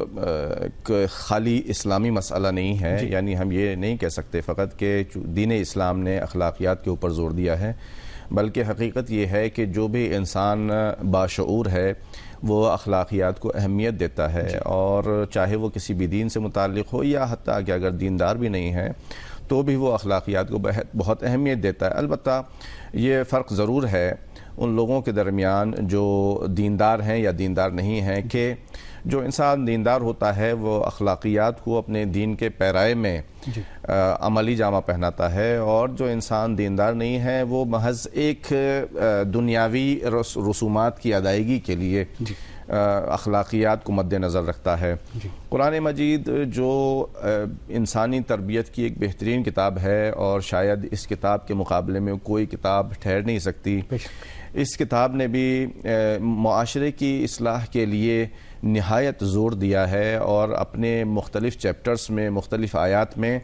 خالی اسلامی مسئلہ نہیں ہے، یعنی ہم یہ نہیں کہہ سکتے فقط کہ دین اسلام نے اخلاقیات کے اوپر زور دیا ہے، بلکہ حقیقت یہ ہے کہ جو بھی انسان باشعور ہے وہ اخلاقیات کو اہمیت دیتا ہے، اور چاہے وہ کسی بھی دین سے متعلق ہو یا حتیٰ کہ اگر دیندار بھی نہیں ہے تو بھی وہ اخلاقیات کو بہت اہمیت دیتا ہے۔ البتہ یہ فرق ضرور ہے ان لوگوں کے درمیان جو دیندار ہیں یا دیندار نہیں ہیں، کہ جو انسان دیندار ہوتا ہے وہ اخلاقیات کو اپنے دین کے پیرائے میں عملی جامہ پہناتا ہے، اور جو انسان دیندار نہیں ہے وہ محض ایک دنیاوی رسومات کی ادائیگی کے لیے اخلاقیات کو مد نظر رکھتا ہے۔ قرآن مجید جو انسانی تربیت کی ایک بہترین کتاب ہے، اور شاید اس کتاب کے مقابلے میں کوئی کتاب ٹھہر نہیں سکتی، اس کتاب نے بھی معاشرے کی اصلاح کے لیے نہایت زور دیا ہے، اور اپنے مختلف چیپٹرز میں، مختلف آیات میں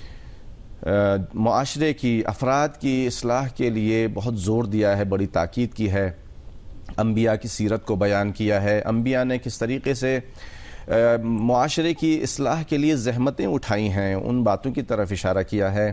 معاشرے کی، افراد کی اصلاح کے لیے بہت زور دیا ہے، بڑی تاکید کی ہے۔ انبیاء کی سیرت کو بیان کیا ہے، انبیاء نے کس طریقے سے معاشرے کی اصلاح کے لیے زحمتیں اٹھائی ہیں، ان باتوں کی طرف اشارہ کیا ہے،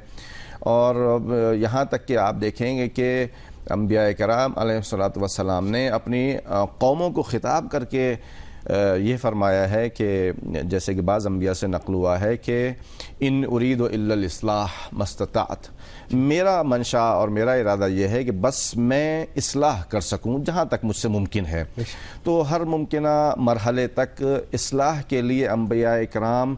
اور یہاں تک کہ آپ دیکھیں گے کہ انبیاء کرام علیہ الصلوۃ والسلام نے اپنی قوموں کو خطاب کر کے یہ فرمایا ہے کہ جیسے کہ بعض انبیاء سے نقل ہوا ہے کہ ان ارید الا الاصلاح ما استطعت، میرا منشا اور میرا ارادہ یہ ہے کہ بس میں اصلاح کر سکوں جہاں تک مجھ سے ممکن ہے۔ تو ہر ممکنہ مرحلے تک اصلاح کے لیے انبیاء کرام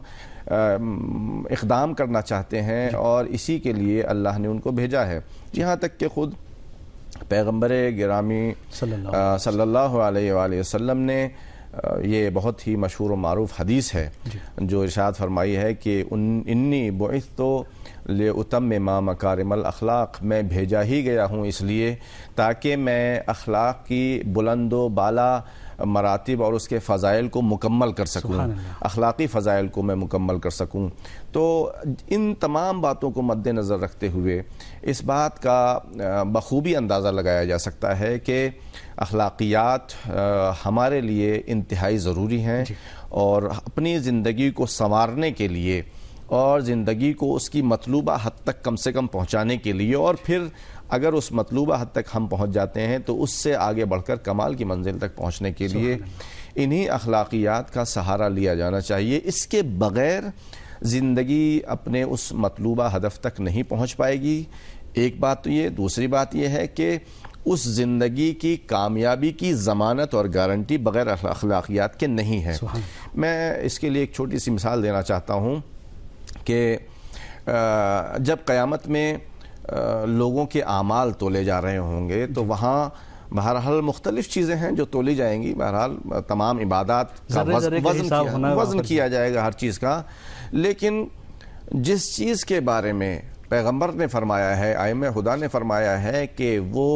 اقدام کرنا چاہتے ہیں، اور اسی کے لیے اللہ نے ان کو بھیجا ہے، یہاں تک کہ خود پیغمبر گرامی صلی اللہ علیہ وآلہ وسلم نے یہ بہت ہی مشہور و معروف حدیث ہے جو ارشاد فرمائی ہے کہ انی بعثت لأتمم مکارم الاخلاق، میں بھیجا ہی گیا ہوں اس لیے تاکہ میں اخلاق کی بلند و بالا مراتب اور اس کے فضائل کو مکمل کر سکوں، اخلاقی فضائل کو میں مکمل کر سکوں۔ تو ان تمام باتوں کو مد نظر رکھتے ہوئے اس بات کا بخوبی اندازہ لگایا جا سکتا ہے کہ اخلاقیات ہمارے لیے انتہائی ضروری ہیں، اور اپنی زندگی کو سنوارنے کے لیے اور زندگی کو اس کی مطلوبہ حد تک کم سے کم پہنچانے کے لیے، اور پھر اگر اس مطلوبہ حد تک ہم پہنچ جاتے ہیں تو اس سے آگے بڑھ کر کمال کی منزل تک پہنچنے کے لیے انہی اخلاقیات کا سہارا لیا جانا چاہیے۔ اس کے بغیر زندگی اپنے اس مطلوبہ ہدف تک نہیں پہنچ پائے گی، ایک بات تو یہ۔ دوسری بات یہ ہے کہ اس زندگی کی کامیابی کی ضمانت اور گارنٹی بغیر اخلاقیات کے نہیں ہے۔ میں اس کے لیے ایک چھوٹی سی مثال دینا چاہتا ہوں کہ جب قیامت میں لوگوں کے اعمال تولے جا رہے ہوں گے تو وہاں بہرحال مختلف چیزیں ہیں جو تولی جائیں گی، بہرحال تمام عبادات کا وزن کیا جائے گا ہر چیز کا، لیکن جس چیز کے بارے میں پیغمبر نے فرمایا ہے، ائمہ خدا نے فرمایا ہے کہ وہ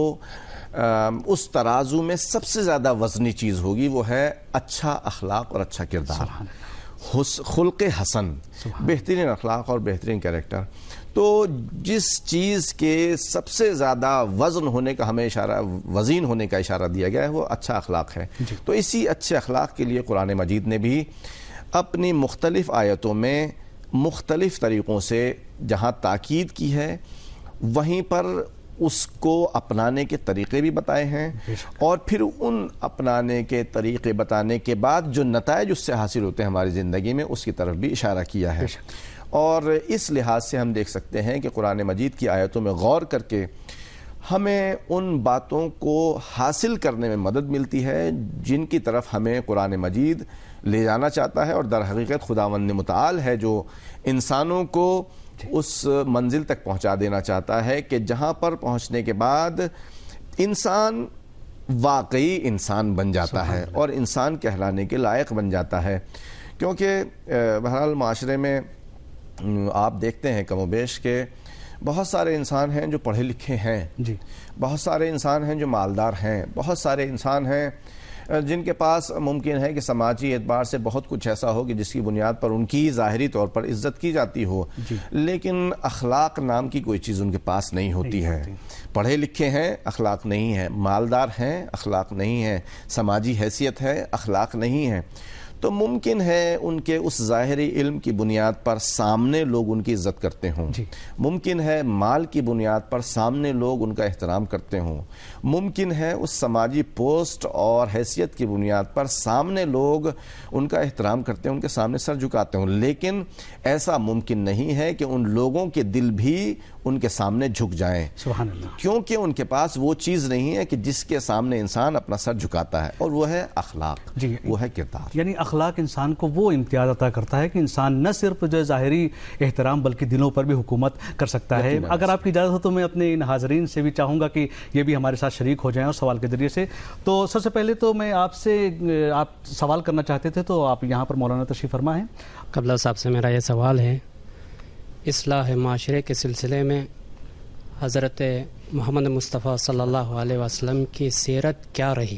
اس ترازو میں سب سے زیادہ وزنی چیز ہوگی، وہ ہے اچھا اخلاق اور اچھا کردار، خلق حسن، بہترین اخلاق اور بہترین کیریکٹر۔ تو جس چیز کے سب سے زیادہ وزن ہونے کا ہمیں وزین ہونے کا اشارہ دیا گیا ہے وہ اچھا اخلاق ہے. تو اسی اچھے اخلاق کے لیے قرآن مجید نے بھی اپنی مختلف آیتوں میں مختلف طریقوں سے جہاں تاکید کی ہے وہیں پر اس کو اپنانے کے طریقے بھی بتائے ہیں, اور پھر ان اپنانے کے طریقے بتانے کے بعد جو نتائج اس سے حاصل ہوتے ہیں ہماری زندگی میں اس کی طرف بھی اشارہ کیا ہے. اور اس لحاظ سے ہم دیکھ سکتے ہیں کہ قرآن مجید کی آیتوں میں غور کر کے ہمیں ان باتوں کو حاصل کرنے میں مدد ملتی ہے جن کی طرف ہمیں قرآن مجید لے جانا چاہتا ہے, اور در حقیقت خداوند متعال ہے جو انسانوں کو اس منزل تک پہنچا دینا چاہتا ہے کہ جہاں پر پہنچنے کے بعد انسان واقعی انسان بن جاتا ہے اور انسان کہلانے کے لائق بن جاتا ہے. کیونکہ بہرحال معاشرے میں آپ دیکھتے ہیں کم و بیش کہ بہت سارے انسان ہیں جو پڑھے لکھے ہیں, بہت سارے انسان ہیں جو مالدار ہیں, بہت سارے انسان ہیں جن کے پاس ممکن ہے کہ سماجی اعتبار سے بہت کچھ ایسا ہو کہ جس کی بنیاد پر ان کی ظاہری طور پر عزت کی جاتی ہو, لیکن اخلاق نام کی کوئی چیز ان کے پاس نہیں ہوتی ہے. پڑھے لکھے ہیں, اخلاق نہیں ہے, مالدار ہیں, اخلاق نہیں ہے, سماجی حیثیت ہے, اخلاق نہیں ہے. تو ممکن ہے ان کے اس ظاہری علم کی بنیاد پر سامنے لوگ ان کی عزت کرتے ہوں, ممکن ہے مال کی بنیاد پر سامنے لوگ ان کا احترام کرتے ہوں, ممکن ہے اس سماجی پوسٹ اور حیثیت کی بنیاد پر سامنے لوگ ان کا احترام کرتے ہیں, ان کے سامنے سر جھکاتے ہوں, لیکن ایسا ممکن نہیں ہے کہ ان لوگوں کے دل بھی ان کے سامنے جھک جائیں. سبحان اللہ. کیونکہ ان کے پاس وہ چیز نہیں ہے کہ جس کے سامنے انسان اپنا سر جھکاتا ہے, اور وہ ہے اخلاق, وہ ہے کردار. یعنی اخلاق انسان کو وہ امتیاز عطا کرتا ہے کہ انسان نہ صرف جو ظاہری احترام بلکہ دلوں پر بھی حکومت کر سکتا ہے. اگر آپ کی اجازت ہو تو میں اپنے ان حاضرین سے بھی چاہوں گا کہ یہ بھی ہمارے ساتھ شریک ہو جائیں اور سوال کے ذریعے سے. تو سب سے پہلے تو میں آپ سے, آپ سوال کرنا چاہتے تھے تو آپ یہاں پر مولانا تشریف فرما ہیں. قبلہ صاحب سے میرا یہ سوال ہے, اصلاح معاشرے کے سلسلے میں حضرت محمد مصطفیٰ صلی اللہ علیہ وسلم کی سیرت کیا رہی؟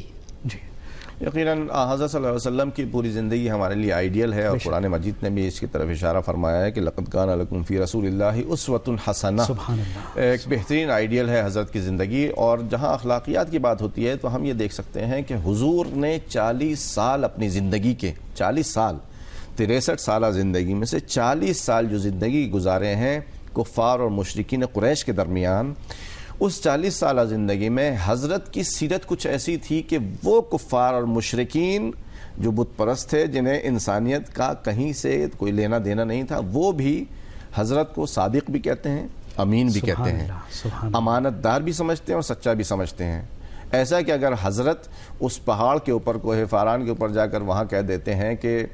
یقیناً حضرت صلی اللہ علیہ وسلم کی پوری زندگی ہمارے لیے آئیڈیل ہے, اور قرآن مجید نے بھی اس کی طرف اشارہ فرمایا ہے کہ لقد کان لکم فی رسول اللہ اسوۃ حسنہ. ایک بہترین آئیڈیل ہے حضرت کی زندگی. اور جہاں اخلاقیات کی بات ہوتی ہے تو ہم یہ دیکھ سکتے ہیں کہ حضور نے 40 سال اپنی زندگی کے 40 سال 63 سالہ زندگی میں سے 40 سال جو زندگی گزارے ہیں کفار اور مشرکین قریش کے درمیان, اس 40 سالہ زندگی میں حضرت کی سیرت کچھ ایسی تھی کہ وہ کفار اور مشرکین جو بت پرست تھے, جنہیں انسانیت کا کہیں سے کوئی لینا دینا نہیں تھا, وہ بھی حضرت کو صادق بھی کہتے ہیں, امین بھی کہتے ہیں, امانت دار بھی سمجھتے ہیں اور سچا بھی سمجھتے ہیں. ایسا کہ اگر حضرت اس پہاڑ کے اوپر کوہ فاران کے اوپر جا کر وہاں کہہ دیتے ہیں کہ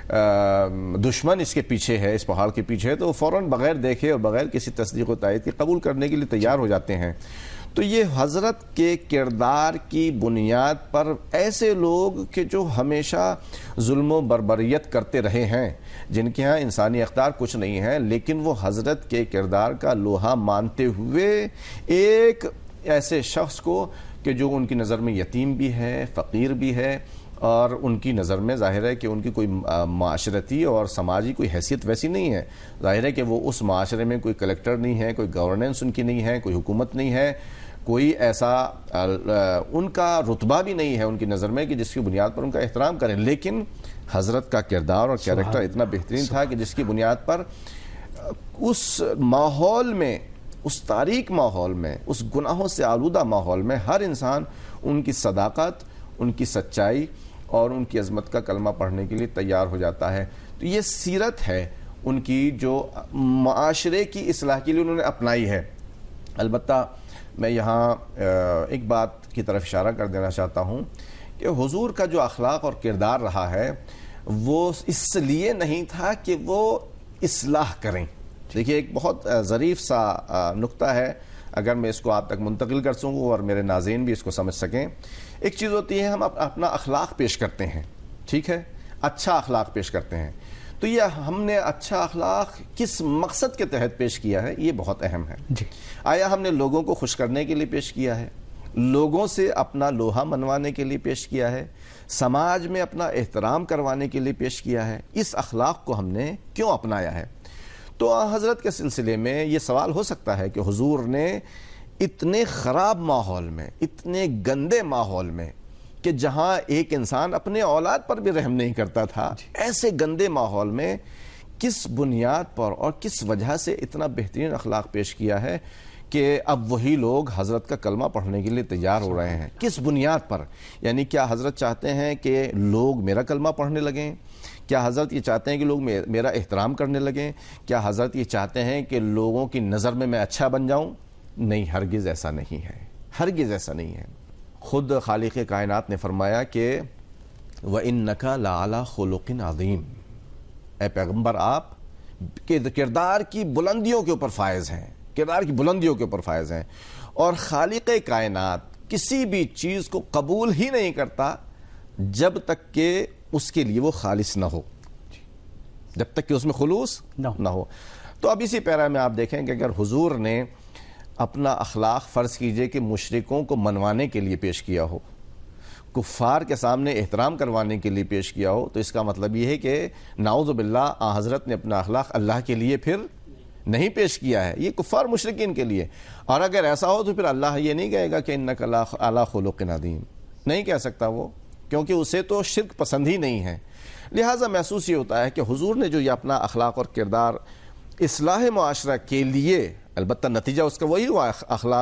دشمن اس کے پیچھے ہے, اس پہاڑ کے پیچھے ہے, تو فوراً بغیر دیکھے اور بغیر کسی تصدیق و تائید کے قبول کرنے کے لیے تیار ہو جاتے ہیں. تو یہ حضرت کے کردار کی بنیاد پر ایسے لوگ کہ جو ہمیشہ ظلم و بربریت کرتے رہے ہیں, جن کے ہاں انسانی اقدار کچھ نہیں ہے, لیکن وہ حضرت کے کردار کا لوہا مانتے ہوئے ایک ایسے شخص کو کہ جو ان کی نظر میں یتیم بھی ہے, فقیر بھی ہے, اور ان کی نظر میں ظاہر ہے کہ ان کی کوئی معاشرتی اور سماجی کوئی حیثیت ویسی نہیں ہے. ظاہر ہے کہ وہ اس معاشرے میں کوئی کلیکٹر نہیں ہے, کوئی گورننس ان کی نہیں ہے, کوئی حکومت نہیں ہے, کوئی ایسا ان کا رتبہ بھی نہیں ہے ان کی نظر میں کہ جس کی بنیاد پر ان کا احترام کریں. لیکن حضرت کا کردار اور کیریکٹر اتنا بہترین تھا کہ جس کی بنیاد پر اس ماحول میں, اس تاریک ماحول میں, اس گناہوں سے آلودہ ماحول میں ہر انسان ان کی صداقت, ان کی سچائی اور ان کی عظمت کا کلمہ پڑھنے کے لیے تیار ہو جاتا ہے. تو یہ سیرت ہے ان کی جو معاشرے کی اصلاح کے لیے انہوں نے اپنائی ہے. البتہ میں یہاں ایک بات کی طرف اشارہ کر دینا چاہتا ہوں کہ حضور کا جو اخلاق اور کردار رہا ہے وہ اس لیے نہیں تھا کہ وہ اصلاح کریں. دیکھیے ایک بہت ظریف سا نقطہ ہے, اگر میں اس کو آپ تک منتقل کر سکوں اور میرے ناظرین بھی اس کو سمجھ سکیں. ایک چیز ہوتی ہے ہم اپنا اخلاق پیش کرتے ہیں, ٹھیک ہے, اچھا اخلاق پیش کرتے ہیں, تو یہ ہم نے اچھا اخلاق کس مقصد کے تحت پیش کیا ہے یہ بہت اہم ہے. آیا ہم نے لوگوں کو خوش کرنے کے لیے پیش کیا ہے, لوگوں سے اپنا لوہا منوانے کے لیے پیش کیا ہے, سماج میں اپنا احترام کروانے کے لیے پیش کیا ہے؟ اس اخلاق کو ہم نے کیوں اپنایا ہے؟ تو حضرت کے سلسلے میں یہ سوال ہو سکتا ہے کہ حضور نے اتنے خراب ماحول میں، اتنے گندے ماحول میں کہ جہاں ایک انسان اپنے اولاد پر بھی رحم نہیں کرتا تھا، ایسے گندے ماحول میں کس بنیاد پر اور کس وجہ سے اتنا بہترین اخلاق پیش کیا ہے کہ اب وہی لوگ حضرت کا کلمہ پڑھنے کے لیے تیار ہو رہے ہیں؟ کس بنیاد پر؟ یعنی کیا حضرت چاہتے ہیں کہ لوگ میرا کلمہ پڑھنے لگیں؟ کیا حضرت یہ چاہتے ہیں کہ لوگ میرا احترام کرنے لگیں؟ کیا حضرت یہ چاہتے ہیں کہ لوگوں کی نظر میں اچھا بن جاؤں؟ نہیں، ہرگز ایسا نہیں ہے، ہرگز ایسا نہیں ہے۔ خود خالق کائنات نے فرمایا کہ وَإِنَّكَ لَعَلَىٰ خُلُقٍ عَظِيمٍ، اے پیغمبر آپ کردار کی بلندیوں کے اوپر فائز ہیں، کردار کی بلندیوں کے اوپر فائز ہیں۔ اور خالق کائنات کسی بھی چیز کو قبول ہی نہیں کرتا جب تک کہ اس کے لیے وہ خالص نہ ہو، جب تک کہ اس میں خلوص نہ ہو۔ تو اب اسی پیرا میں آپ دیکھیں کہ اگر حضور نے اپنا اخلاق فرض کیجئے کہ مشرکوں کو منوانے کے لیے پیش کیا ہو، کفار کے سامنے احترام کروانے کے لیے پیش کیا ہو، تو اس کا مطلب یہ ہے کہ نعوذ باللہ حضرت نے اپنا اخلاق اللہ کے لیے پھر نہیں پیش کیا ہے، یہ کفار مشرکین کے لیے۔ اور اگر ایسا ہو تو پھر اللہ یہ نہیں کہے گا کہ انک علی خلق عظیم، نہیں کہہ سکتا وہ، کیونکہ اسے تو شرک پسند ہی نہیں ہے۔ لہٰذا محسوس یہ ہوتا ہے کہ حضور نے جو یہ اپنا اخلاق اور کردار اصلاح معاشرہ کے لیے، البتہ نتیجہ اس کا وہی ہوا،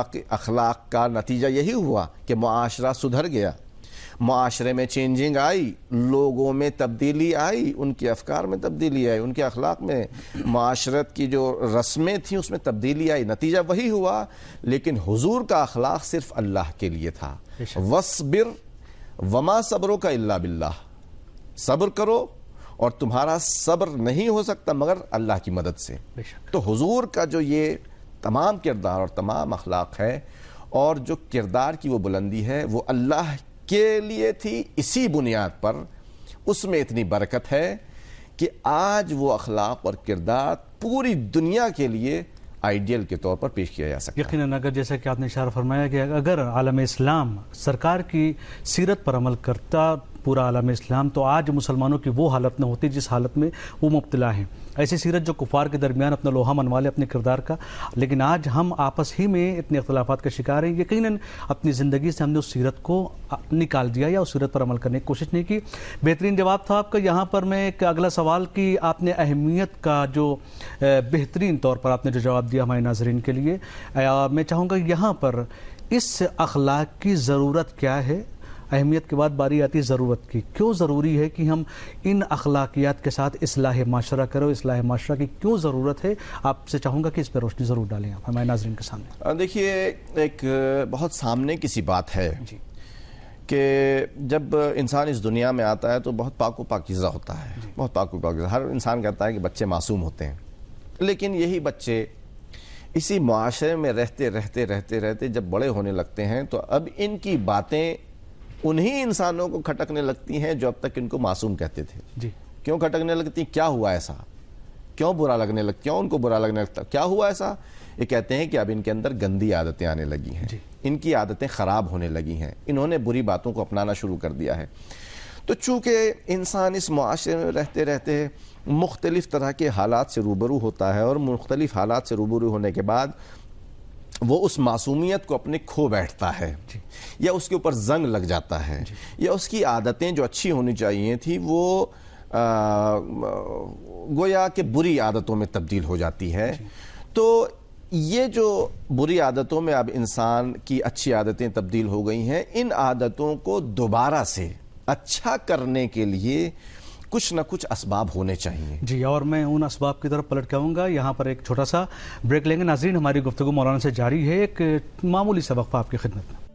اخلاق کا نتیجہ یہی ہوا کہ معاشرہ سدھر گیا، معاشرے میں چینجنگ آئی، لوگوں میں تبدیلی آئی، ان کے افکار میں تبدیلی آئی، ان کے اخلاق میں، معاشرت کی جو رسمیں تھیں اس میں تبدیلی آئی، نتیجہ وہی ہوا۔ لیکن حضور کا اخلاق صرف اللہ کے لیے تھا۔ وَاصْبِرْ وَمَا صَبْرُكَ إِلَّا بِاللَّهِ، صبر کرو اور تمہارا صبر نہیں ہو سکتا مگر اللہ کی مدد سے۔ تو حضور کا جو یہ تمام کردار اور تمام اخلاق ہے اور جو کردار کی وہ بلندی ہے وہ اللہ کے لیے تھی، اسی بنیاد پر اس میں اتنی برکت ہے کہ آج وہ اخلاق اور کردار پوری دنیا کے لیے آئیڈیل کے طور پر پیش کیا جا سکتا ہے۔ یقیناً اگر جیسا کہ آپ نے اشارہ فرمایا کہ اگر عالم اسلام سرکار کی سیرت پر عمل کرتا پورا عالم اسلام، تو آج مسلمانوں کی وہ حالت نہ ہوتی جس حالت میں وہ مبتلا ہیں۔ ایسی سیرت جو کفار کے درمیان اپنا لوہا منوا لے اپنے کردار کا، لیکن آج ہم آپس ہی میں اتنے اختلافات کا شکار ہیں۔ یقیناً اپنی زندگی سے ہم نے اس سیرت کو نکال دیا یا اس سیرت پر عمل کرنے کی کوشش نہیں کی۔ بہترین جواب تھا آپ کا۔ یہاں پر میں ایک اگلا سوال کی آپ نے اہمیت کا جو بہترین طور پر آپ نے جو جواب دیا ہمارے ناظرین کے لیے، میں چاہوں گا یہاں پر اس اخلاق کی ضرورت کیا ہے؟ اہمیت کے بعد باری آتی ہے ضرورت کی۔ کیوں ضروری ہے کہ ہم ان اخلاقیات کے ساتھ اصلاح معاشرہ کرو؟ اصلاح معاشرہ کی کیوں ضرورت ہے؟ آپ سے چاہوں گا کہ اس پہ روشنی ضرور ڈالیں آپ ہمارے ناظرین کے سامنے۔ دیکھیے، ایک بہت سامنے کی سی بات ہے کہ جب انسان اس دنیا میں آتا ہے تو بہت پاک و پاکیزہ ہوتا ہے، بہت پاک و پاکیزہ۔ ہر انسان کہتا ہے کہ بچے معصوم ہوتے ہیں، لیکن یہی بچے اسی معاشرے میں رہتے رہتے رہتے رہتے جب بڑے ہونے لگتے ہیں تو اب ان کی باتیں انہی انسانوں کو کھٹکنے لگتی ہیں جو اب تک ان کو معصوم کہتے تھے۔ جی، کیوں کھٹکنے لگتی؟ کیا ہوا ایسا؟ کیوں برا لگنے لگتا؟ کیوں ان کو برا لگنے لگتا؟ کیا ہوا ایسا؟ یہ کہتے ہیں کہ اب ان کے اندر گندی عادتیں آنے لگی ہیں، ان کی عادتیں خراب ہونے لگی ہیں، انہوں نے بری باتوں کو اپنانا شروع کر دیا ہے۔ تو چونکہ انسان اس معاشرے میں رہتے رہتے مختلف طرح کے حالات سے روبرو ہوتا ہے اور مختلف حالات سے روبرو ہونے کے بعد وہ اس معصومیت کو اپنے کھو بیٹھتا ہے، یا اس کے اوپر زنگ لگ جاتا ہے، یا اس کی عادتیں جو اچھی ہونی چاہیے تھی وہ گویا کہ بری عادتوں میں تبدیل ہو جاتی ہے۔ تو یہ جو بری عادتوں میں اب انسان کی اچھی عادتیں تبدیل ہو گئی ہیں، ان عادتوں کو دوبارہ سے اچھا کرنے کے لیے کچھ نہ کچھ اسباب ہونے چاہیے۔ جی، اور میں ان اسباب کی طرف پلٹ کے آؤں گا۔ یہاں پر ایک چھوٹا سا بریک لیں گے۔ ناظرین، ہماری گفتگو مولانا سے جاری ہے، ایک معمولی سا وقفہ آپ کی خدمت میں۔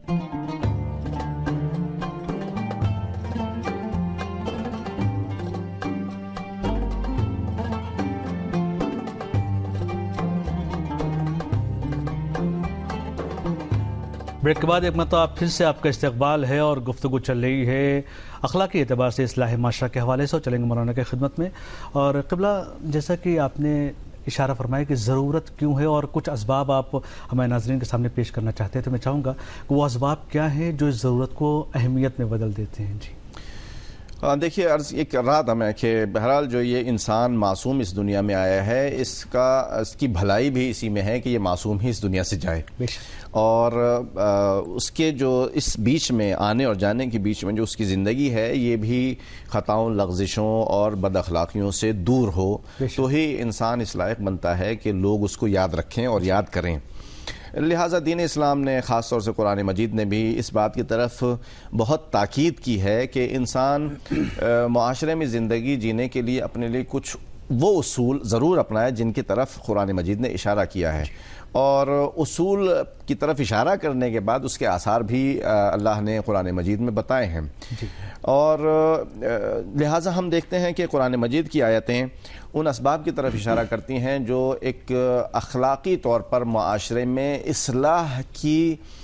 بریک کے بعد ایک مرتبہ پھر سے آپ کا استقبال ہے اور گفتگو چل رہی ہے اخلاقی اعتبار سے اصلاح معاشرہ کے حوالے سے، اور چلیں گے مولانا کی خدمت میں۔ اور قبلہ، جیسا کہ آپ نے اشارہ فرمایا کہ ضرورت کیوں ہے اور کچھ اسباب آپ ہمارے ناظرین کے سامنے پیش کرنا چاہتے ہیں، تو میں چاہوں گا کہ وہ اسباب کیا ہیں جو اس ضرورت کو اہمیت میں بدل دیتے ہیں؟ جی، دیکھیے عرض یہ کر رہا تھا میں کہ بہرحال جو یہ انسان معصوم اس دنیا میں آیا ہے، اس کی بھلائی بھی اسی میں ہے کہ یہ معصوم ہی اس دنیا سے جائے، اور اس کے جو اس بیچ میں آنے اور جانے کے بیچ میں جو اس کی زندگی ہے یہ بھی خطاؤں، لغزشوں اور بد اخلاقیوں سے دور ہو، تو ہی انسان اس لائق بنتا ہے کہ لوگ اس کو یاد رکھیں اور یاد کریں۔ لہٰذا دین اسلام نے خاص طور سے قرآن مجید نے بھی اس بات کی طرف بہت تاکید کی ہے کہ انسان معاشرے میں زندگی جینے کے لیے اپنے لیے کچھ وہ اصول ضرور اپنائے جن کی طرف قرآن مجید نے اشارہ کیا ہے، اور اصول کی طرف اشارہ کرنے کے بعد اس کے آثار بھی اللہ نے قرآن مجید میں بتائے ہیں، اور لہٰذا ہم دیکھتے ہیں کہ قرآن مجید کی آیتیں ان اسباب کی طرف اشارہ کرتی ہیں جو ایک اخلاقی طور پر معاشرے میں اصلاح کی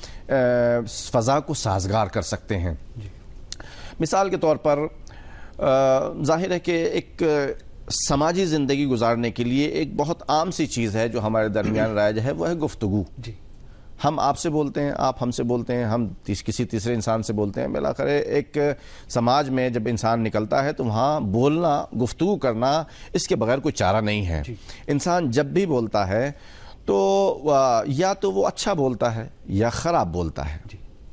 فضا کو سازگار کر سکتے ہیں۔ مثال کے طور پر ظاہر ہے کہ ایک سماجی زندگی گزارنے کے لیے ایک بہت عام سی چیز ہے جو ہمارے درمیان رائج ہے، وہ ہے گفتگو۔ ہم آپ سے بولتے ہیں، آپ ہم سے بولتے ہیں، ہم کسی تیسرے انسان سے بولتے ہیں۔ بالآخر ایک سماج میں جب انسان نکلتا ہے تو وہاں بولنا، گفتگو کرنا، اس کے بغیر کوئی چارہ نہیں ہے۔ انسان جب بھی بولتا ہے تو یا تو وہ اچھا بولتا ہے یا خراب بولتا ہے،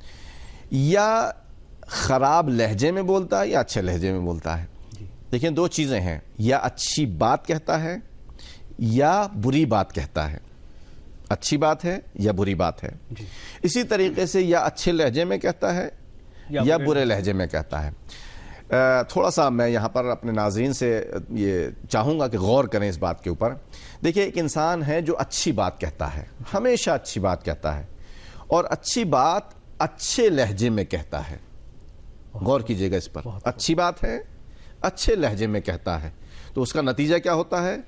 یا خراب لہجے میں بولتا ہے یا اچھے لہجے میں بولتا ہے۔ دیکھیں دو چیزیں ہیں، یا اچھی بات کہتا ہے یا بری بات کہتا ہے، اچھی بات ہے یا بری بات ہے۔ اسی طریقے سے یا اچھے لہجے میں کہتا ہے یا برے لہجے میں کہتا ہے۔ تھوڑا سا میں یہاں پر اپنے ناظرین سے یہ چاہوں گا کہ غور کریں اس بات کے اوپر۔ دیکھیں ایک انسان ہے جو اچھی بات کہتا ہے، ہمیشہ اچھی بات کہتا ہے، اور اچھی بات اچھے لہجے میں کہتا ہے۔ غور کیجئے گا اس پر، اچھی بات ہے، اچھے لہجے میں کہتا ہے، تو اس کا نتیجہ کیا ہوتا ہے؟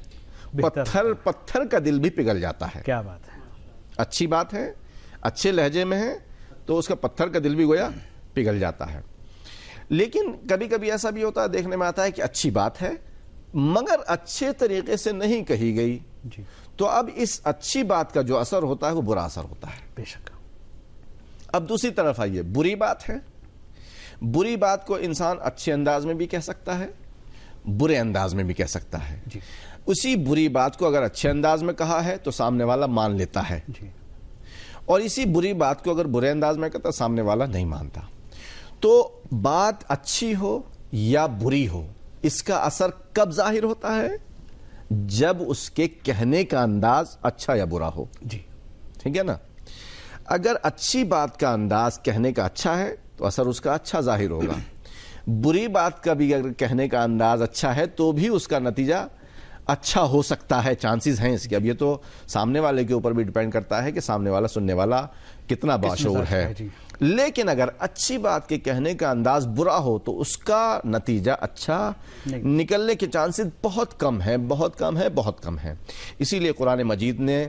پتھر کا دل بھی پگھل جاتا ہے۔ کیا بات ہے! اچھی بات ہے، اچھے لہجے میں ہے، تو اس کا پتھر کا دل بھی گویا پگھل جاتا ہے۔ لیکن کبھی کبھی ایسا بھی ہوتا ہے، دیکھنے میں آتا ہے کہ اچھی بات ہے مگر اچھے طریقے سے نہیں کہی گئی، تو اب اس اچھی بات کا جو اثر ہوتا ہے وہ برا اثر ہوتا ہے۔ بے شک۔ اب دوسری طرف آئیے، بری بات ہے، بری بات کو انسان اچھے انداز میں بھی کہہ سکتا ہے، برے انداز میں بھی کہہ سکتا ہے۔ اسی بری بات کو اگر اچھے انداز میں کہا ہے تو سامنے والا مان لیتا ہے، اور اسی بری بات کو اگر برے انداز میں کہتا سامنے والا نہیں مانتا۔ تو بات اچھی ہو یا بری ہو، اس کا اثر کب ظاہر ہوتا ہے؟ جب اس کے کہنے کا انداز اچھا یا برا ہو۔ ٹھیک ہے نا؟ اگر اچھی بات کا انداز کہنے کا اچھا ہے تو اثر اس کا اچھا ظاہر ہوگا، بری بات کا بھی اگر کہنے کا انداز اچھا ہے تو بھی اس کا نتیجہ اچھا ہو سکتا ہے، چانسز ہیں اس کے۔ اب یہ تو سامنے والے کے اوپر بھی ڈیپینڈ کرتا ہے کہ سامنے والا، سننے والا کتنا باشعور ہے۔ لیکن اگر اچھی بات کے کہنے کا انداز برا ہو تو اس کا نتیجہ اچھا نکلنے کے چانسز بہت کم ہے، بہت کم ہے، بہت کم ہے۔ اسی لیے قرآن مجید نے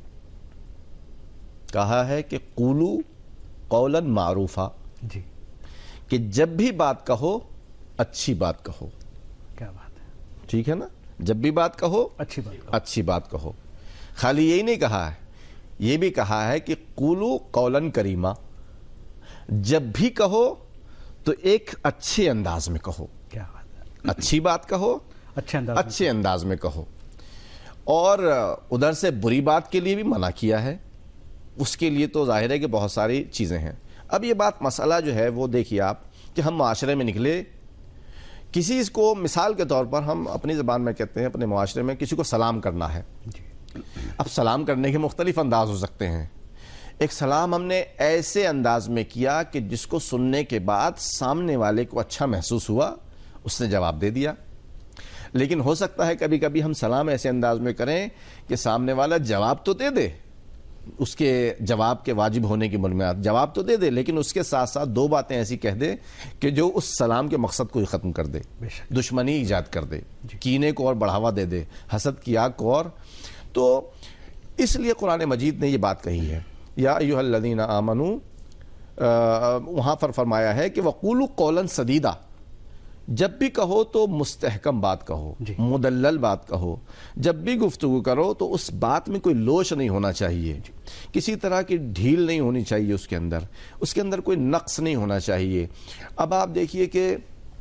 کہا ہے کہ قولو قولا معروفا، کہ جب بھی بات کہو اچھی بات کہو۔ کیا بات ہے! ٹھیک ہے نا؟ جب بھی بات کہو اچھی بات کہو۔ خالی یہی نہیں کہا ہے، یہ بھی کہا ہے کہ قولو قولا کریما، جب بھی کہو تو ایک اچھے انداز میں کہو۔ کیا بات ہے! اچھی بات کہو، اچھے انداز میں کہو۔ اور ادھر سے بری بات کے لیے بھی منع کیا ہے، اس کے لیے تو ظاہر ہے کہ بہت ساری چیزیں ہیں۔ اب یہ بات مسئلہ جو ہے وہ دیکھیے آپ کہ ہم معاشرے میں نکلے، کسی کو مثال کے طور پر ہم اپنی زبان میں کہتے ہیں اپنے معاشرے میں کسی کو سلام کرنا ہے۔ اب سلام کرنے کے مختلف انداز ہو سکتے ہیں۔ ایک سلام ہم نے ایسے انداز میں کیا کہ جس کو سننے کے بعد سامنے والے کو اچھا محسوس ہوا، اس نے جواب دے دیا۔ لیکن ہو سکتا ہے کبھی کبھی ہم سلام ایسے انداز میں کریں کہ سامنے والا جواب تو دے دے، اس کے جواب کے واجب ہونے کی بنیاد جواب تو دے دے، لیکن اس کے ساتھ ساتھ دو باتیں ایسی کہہ دے کہ جو اس سلام کے مقصد کو ہی ختم کر دے، دشمنی ایجاد کر دے، کینے کو اور بڑھاوا دے دے، حسد کی آگ کو۔ اور تو اس لیے قرآن مجید نے یہ بات کہی ہے، یا ایھا الذین آمنوا، وہاں پر فرمایا ہے کہ وقولوا قولا سدیدا، جب بھی کہو تو مستحکم بات کہو، مدلل بات کہو۔ جب بھی گفتگو کرو تو اس بات میں کوئی لوچ نہیں ہونا چاہیے، کسی طرح کی ڈھیل نہیں ہونی چاہیے، اس کے اندر کوئی نقص نہیں ہونا چاہیے۔ اب آپ دیکھیے کہ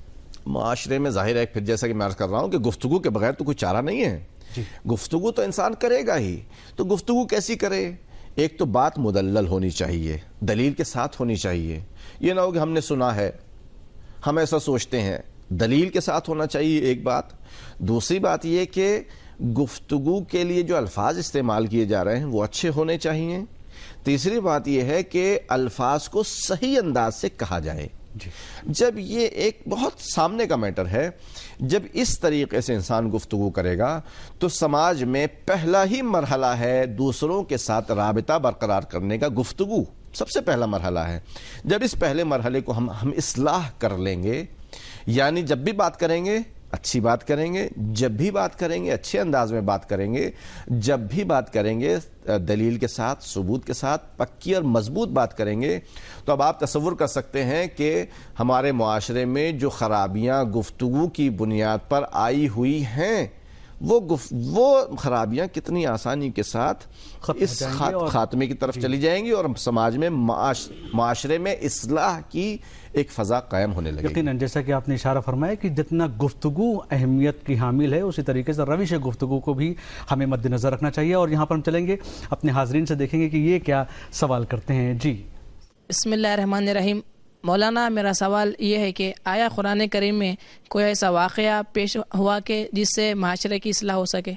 معاشرے میں ظاہر ہے، پھر جیسا کہ میں عرض کر رہا ہوں کہ گفتگو کے بغیر تو کوئی چارہ نہیں ہے. گفتگو تو انسان کرے گا ہی. تو گفتگو کیسی کرے؟ ایک تو بات مدلل ہونی چاہیے، دلیل کے ساتھ ہونی چاہیے. یہ نہ ہو کہ ہم نے سنا ہے، ہم ایسا سوچتے ہیں. دلیل کے ساتھ ہونا چاہیے ایک بات. دوسری بات یہ کہ گفتگو کے لیے جو الفاظ استعمال کیے جا رہے ہیں وہ اچھے ہونے چاہیے. تیسری بات یہ ہے کہ الفاظ کو صحیح انداز سے کہا جائے. جب یہ ایک بہت سامنے کا میٹر ہے، جب اس طریقے سے انسان گفتگو کرے گا تو سماج میں پہلا ہی مرحلہ ہے دوسروں کے ساتھ رابطہ برقرار کرنے کا. گفتگو سب سے پہلا مرحلہ ہے. جب اس پہلے مرحلے کو ہم اصلاح کر لیں گے، یعنی جب بھی بات کریں گے اچھی بات کریں گے، جب بھی بات کریں گے اچھے انداز میں بات کریں گے، جب بھی بات کریں گے دلیل کے ساتھ، ثبوت کے ساتھ، پکی اور مضبوط بات کریں گے، تو اب آپ تصور کر سکتے ہیں کہ ہمارے معاشرے میں جو خرابیاں گفتگو کی بنیاد پر آئی ہوئی ہیں وہ خرابیاں کتنی آسانی کے ساتھ اس خاتمے کی طرف چلی جائیں گی اور سماج میں معاشرے میں اصلاح کی ایک فضا قائم ہونے لگے. یقیناً جیسا کہ آپ نے اشارہ فرمایا کہ جتنا گفتگو اہمیت کی حامل ہے اسی طریقے سے روش گفتگو کو بھی ہمیں مد نظر رکھنا چاہیے. اور یہاں پر ہم چلیں گے اپنے حاضرین سے دیکھیں گے کہ یہ کیا سوال کرتے ہیں. جی بسم اللہ الرحمن الرحیم. مولانا میرا سوال یہ ہے کہ آیا قرآن کریم میں کوئی ایسا واقعہ پیش ہوا کہ جس سے معاشرے کی اصلاح ہو سکے؟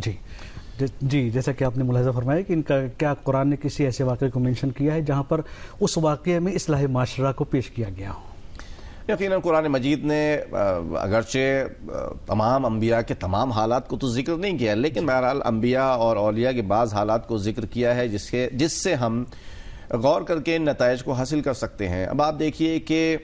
جی جیسا کہ آپ نے ملاحظہ فرمایا کہ ان کا کیا قرآن نے کسی ایسے واقعے کو منشن کیا ہے جہاں پر اس واقعے میں اصلاح معاشرہ کو پیش کیا گیا ہو؟ یقیناً قرآن مجید نے اگرچہ تمام انبیاء کے تمام حالات کو تو ذکر نہیں کیا، لیکن بہرحال انبیاء اور اولیاء کے بعض حالات کو ذکر کیا ہے جس سے ہم غور کر کے ان نتائج کو حاصل کر سکتے ہیں. اب آپ دیکھیے کہ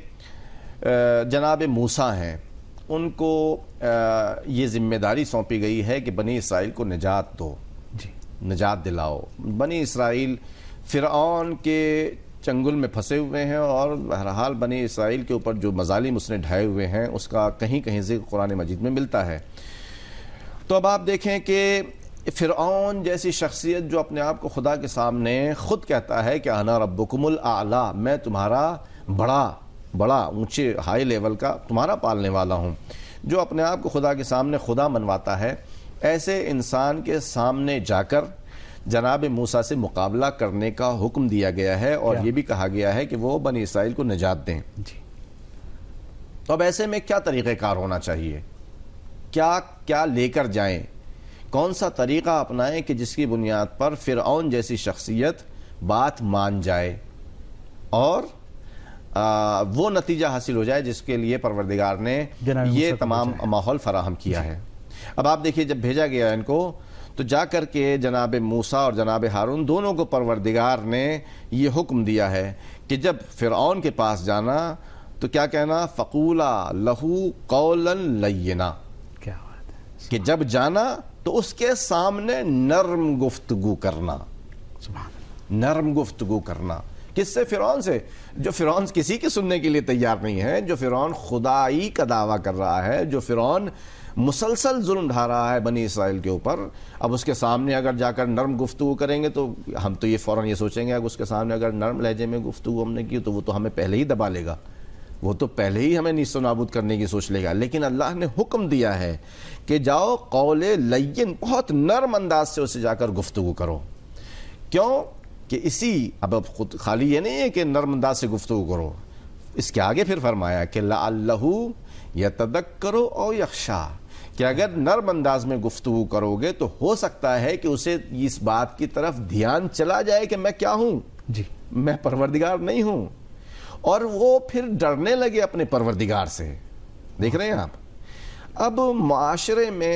جناب موسیٰ ہیں، ان کو یہ ذمہ داری سونپی گئی ہے کہ بنی اسرائیل کو نجات دو، نجات دلاؤ. بنی اسرائیل فرعون کے چنگل میں پھنسے ہوئے ہیں اور بہرحال بنی اسرائیل کے اوپر جو مظالم اس نے ڈھائے ہوئے ہیں اس کا کہیں کہیں ذکر قرآن مجید میں ملتا ہے. تو اب آپ دیکھیں کہ فرعون جیسی شخصیت جو اپنے آپ کو خدا کے سامنے خود کہتا ہے کہ انا ربکم الاعلی، میں تمہارا بڑا اونچے ہائی لیول کا تمہارا پالنے والا ہوں، جو اپنے آپ کو خدا کے سامنے خدا منواتا ہے، ایسے انسان کے سامنے جا کر جناب موسیٰ سے مقابلہ کرنے کا حکم دیا گیا ہے اور یہ بھی کہا گیا ہے کہ وہ بنی اسرائیل کو نجات دیں. تو اب ایسے میں کیا طریقہ کار ہونا چاہیے، کیا لے کر جائیں، کون سا طریقہ اپنائیں کہ جس کی بنیاد پر فرعون جیسی شخصیت بات مان جائے اور وہ نتیجہ حاصل ہو جائے جس کے لیے پروردگار نے یہ تمام ماحول فراہم کیا ہے. اب آپ دیکھیے جب بھیجا گیا ان کو تو جا کر کے جناب موسیٰ اور جناب ہارون دونوں کو پروردگار نے یہ حکم دیا ہے کہ جب فرعون کے پاس جانا تو کیا کہنا، فقولا لہو قولا لینا، کہ جب جانا تو اس کے سامنے نرم گفتگو کرنا. نرم گفتگو کرنا کس سے؟ فرعون سے، جو فرعون کسی کی سننے کے لیے تیار نہیں ہے، جو فرعون خدائی کا دعویٰ کر رہا ہے، جو فرعون مسلسل ظلم ڈھا رہا ہے بنی اسرائیل کے اوپر. اب اس کے سامنے اگر جا کر نرم گفتگو کریں گے تو ہم تو یہ فوراً یہ سوچیں گے اگر اس کے سامنے اگر نرم لہجے میں گفتگو ہم نے کی تو وہ تو ہمیں پہلے ہی دبا لے گا، وہ تو پہلے ہی ہمیں نیست و نابود کرنے کی سوچ لے گا. لیکن اللہ نے حکم دیا ہے کہ جاؤ قول لین، بہت نرم انداز سے اسے جا کر گفتگو کرو. کیوں کہ اب خود خالی یہ نہیں ہے کہ نرم انداز سے گفتگو کرو، اس کے آگے پھر فرمایا کہ لعلہ یتذکر او یخشی، کہ اگر نرم انداز میں گفتگو کرو گے تو ہو سکتا ہے کہ اسے اس بات کی طرف دھیان چلا جائے کہ میں کیا ہوں، میں پروردگار نہیں ہوں، اور وہ پھر ڈرنے لگے اپنے پروردگار سے. دیکھ رہے ہیں آپ. اب معاشرے میں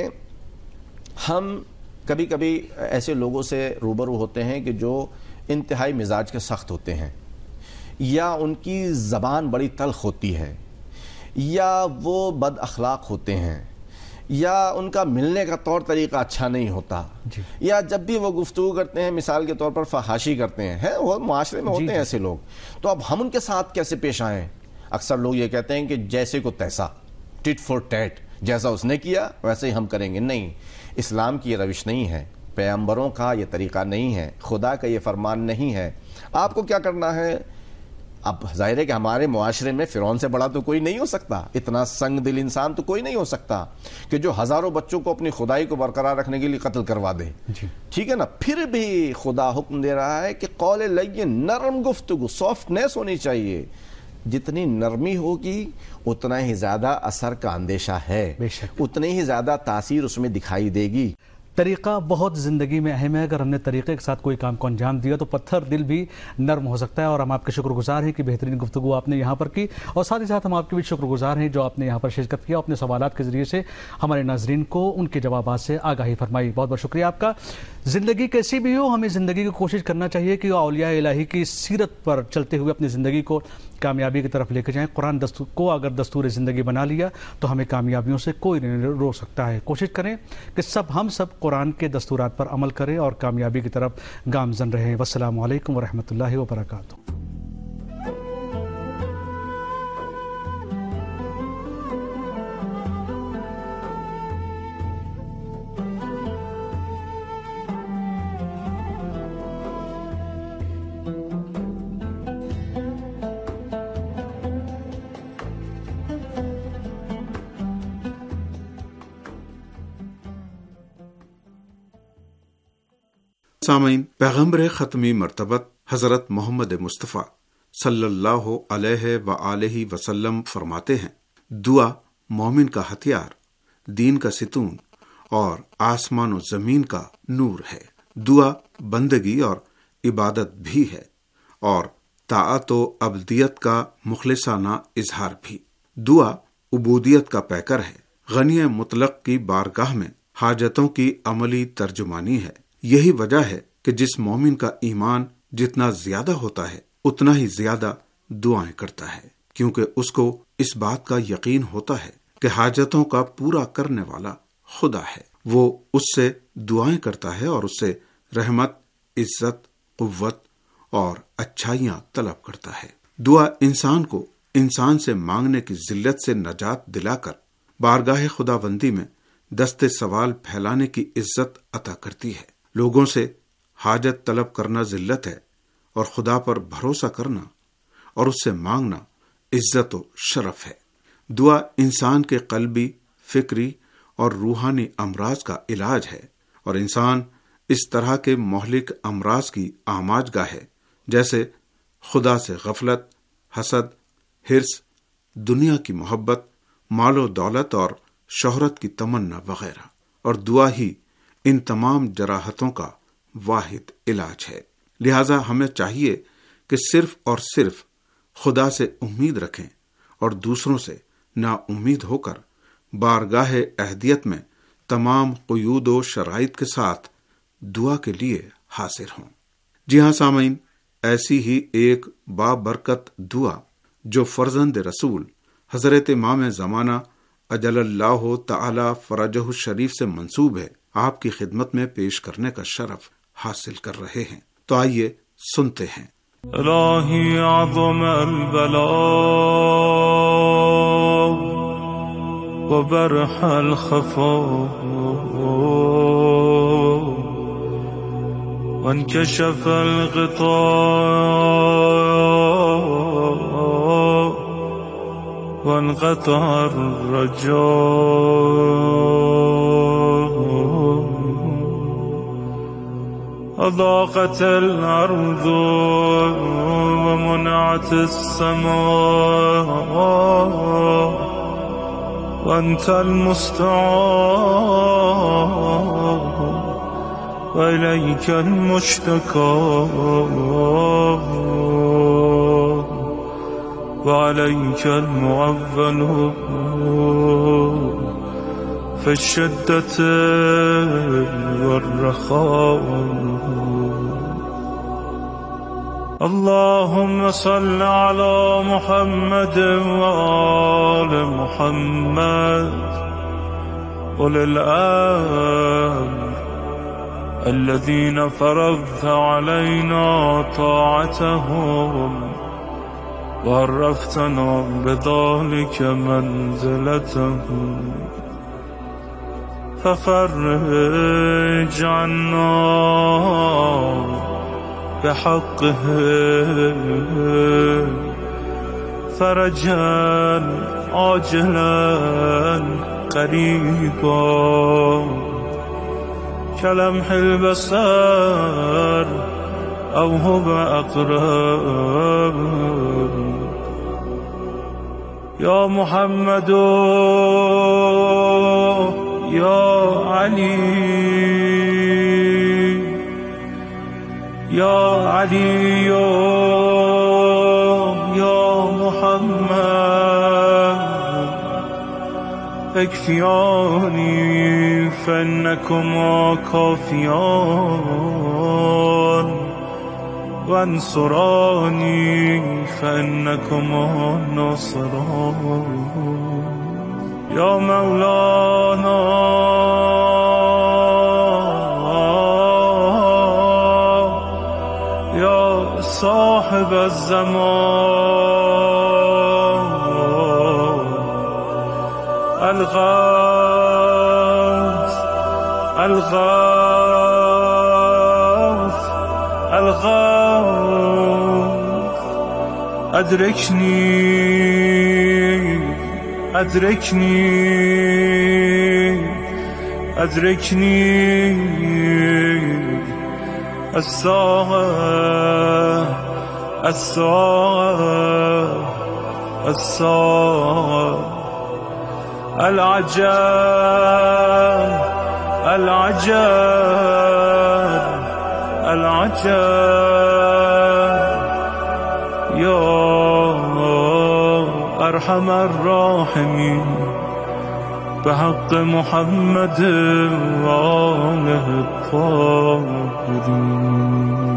ہم کبھی کبھی ایسے لوگوں سے روبرو ہوتے ہیں کہ جو انتہائی مزاج کے سخت ہوتے ہیں، یا ان کی زبان بڑی تلخ ہوتی ہے، یا وہ بد اخلاق ہوتے ہیں، یا ان کا ملنے کا طور طریقہ اچھا نہیں ہوتا، یا جب بھی وہ گفتگو کرتے ہیں مثال کے طور پر فحاشی کرتے ہیں، وہ معاشرے میں ہوتے ہیں ایسے لوگ. تو اب ہم ان کے ساتھ کیسے پیش آئیں؟ اکثر لوگ یہ کہتے ہیں کہ جیسے کو تیسا، ٹٹ فور ٹیٹ، جیسا اس نے کیا ویسے ہی ہم کریں گے. نہیں، اسلام کی یہ روش نہیں ہے، پیغمبروں کا یہ طریقہ نہیں ہے، خدا کا یہ فرمان نہیں ہے. آپ کو کیا کرنا ہے؟ اب ظاہر ہے کہ ہمارے معاشرے میں فرعون سے بڑا تو کوئی نہیں ہو سکتا، اتنا سنگ دل انسان تو کوئی نہیں ہو سکتا کہ جو ہزاروں بچوں کو اپنی خدائی کو برقرار رکھنے کے لیے قتل کروا دے. ٹھیک ہے نا. پھر بھی خدا حکم دے رہا ہے کہ قول لین، نرم گفتگو، سافٹنیس ہونی چاہیے. جتنی نرمی ہوگی اتنا ہی زیادہ اثر کا اندیشہ ہے، اتنی ہی زیادہ تاثیر اس میں دکھائی دے گی. طریقہ بہت زندگی میں اہم ہے. اگر ہم نے طریقے کے ساتھ کوئی کام کو انجام دیا تو پتھر دل بھی نرم ہو سکتا ہے. اور ہم آپ کے شکر گزار ہیں کہ بہترین گفتگو آپ نے یہاں پر کی، اور ساتھ ہی ساتھ ہم آپ کے بھی شکر گزار ہیں جو آپ نے یہاں پر شرکت کیا، اپنے سوالات کے ذریعے سے ہمارے ناظرین کو ان کے جوابات سے آگاہی فرمائی. بہت بہت شکریہ آپ کا. زندگی کیسی بھی ہو، ہمیں زندگی کی کوشش کرنا چاہیے کہ اولیاء الہی کی سیرت پر چلتے ہوئے اپنی زندگی کو کامیابی کی طرف لے کے جائیں. قرآن کو اگر دستور زندگی بنا لیا تو ہمیں کامیابیوں سے کوئی نہیں روک سکتا ہے. کوشش کریں کہ ہم سب قرآن کے دستورات پر عمل کریں اور کامیابی کی طرف گامزن رہیں. والسلام علیکم ورحمۃ اللہ وبرکاتہ. سامعین، پیغمبر ختمی مرتبت حضرت محمد مصطفیٰ صلی اللہ علیہ وآلہ وسلم فرماتے ہیں، دعا مومن کا ہتھیار، دین کا ستون اور آسمان و زمین کا نور ہے. دعا بندگی اور عبادت بھی ہے اور طاعت و عبدیت کا مخلصانہ اظہار بھی. دعا عبودیت کا پیکر ہے، غنی مطلق کی بارگاہ میں حاجتوں کی عملی ترجمانی ہے. یہی وجہ ہے کہ جس مومن کا ایمان جتنا زیادہ ہوتا ہے اتنا ہی زیادہ دعائیں کرتا ہے، کیونکہ اس کو اس بات کا یقین ہوتا ہے کہ حاجتوں کا پورا کرنے والا خدا ہے. وہ اس سے دعائیں کرتا ہے اور اس سے رحمت، عزت، قوت اور اچھائیاں طلب کرتا ہے. دعا انسان کو انسان سے مانگنے کی ذلت سے نجات دلا کر بارگاہ خداوندی میں دستے سوال پھیلانے کی عزت عطا کرتی ہے. لوگوں سے حاجت طلب کرنا ذلت ہے اور خدا پر بھروسہ کرنا اور اس سے مانگنا عزت و شرف ہے. دعا انسان کے قلبی، فکری اور روحانی امراض کا علاج ہے، اور انسان اس طرح کے مہلک امراض کی آماج گاہ ہے جیسے خدا سے غفلت، حسد، حرص، دنیا کی محبت، مال و دولت اور شہرت کی تمنا وغیرہ. اور دعا ہی ان تمام جراحتوں کا واحد علاج ہے. لہذا ہمیں چاہیے کہ صرف اور صرف خدا سے امید رکھیں اور دوسروں سے نا امید ہو کر بارگاہ اہدیت میں تمام قیود و شرائط کے ساتھ دعا کے لیے حاضر ہوں. جی ہاں سامعین، ایسی ہی ایک بابرکت دعا جو فرزند رسول حضرت امام زمانہ اجل اللہ تعالی فرجہ الشریف سے منسوب ہے، آپ کی خدمت میں پیش کرنے کا شرف حاصل کر رہے ہیں. تو آئیے سنتے ہیں. الہی عظم البلاء وبرح الخفاء وانكشف الغطاء وانقطع الرجاء أضاقت الأرض ومنعت السماء وأنت المستعان وإليك المشتكى وعليك المعول في الشدة والرخاء. اللهم صل على محمد وآل محمد أولي الأمر الذين فرضت علينا طاعتهم وعرفتنا بذلك منزلتهم ففرج عنا بحقه فرجا عاجلا قريبا كلمح البصر أو هو أقرب يا محمد يا علي يا علي يا محمد اكفياني فإنكما كافيان وانصراني فإنكما ناصران يا مولانا يا صاحب الزمان الغوث الغوث الغوث أدركني أدركني أدركني الساعة الساعة الساعة العجاب العجاب العجاب يا أرحم الراحمين بحق محمد وآله الطاهرين.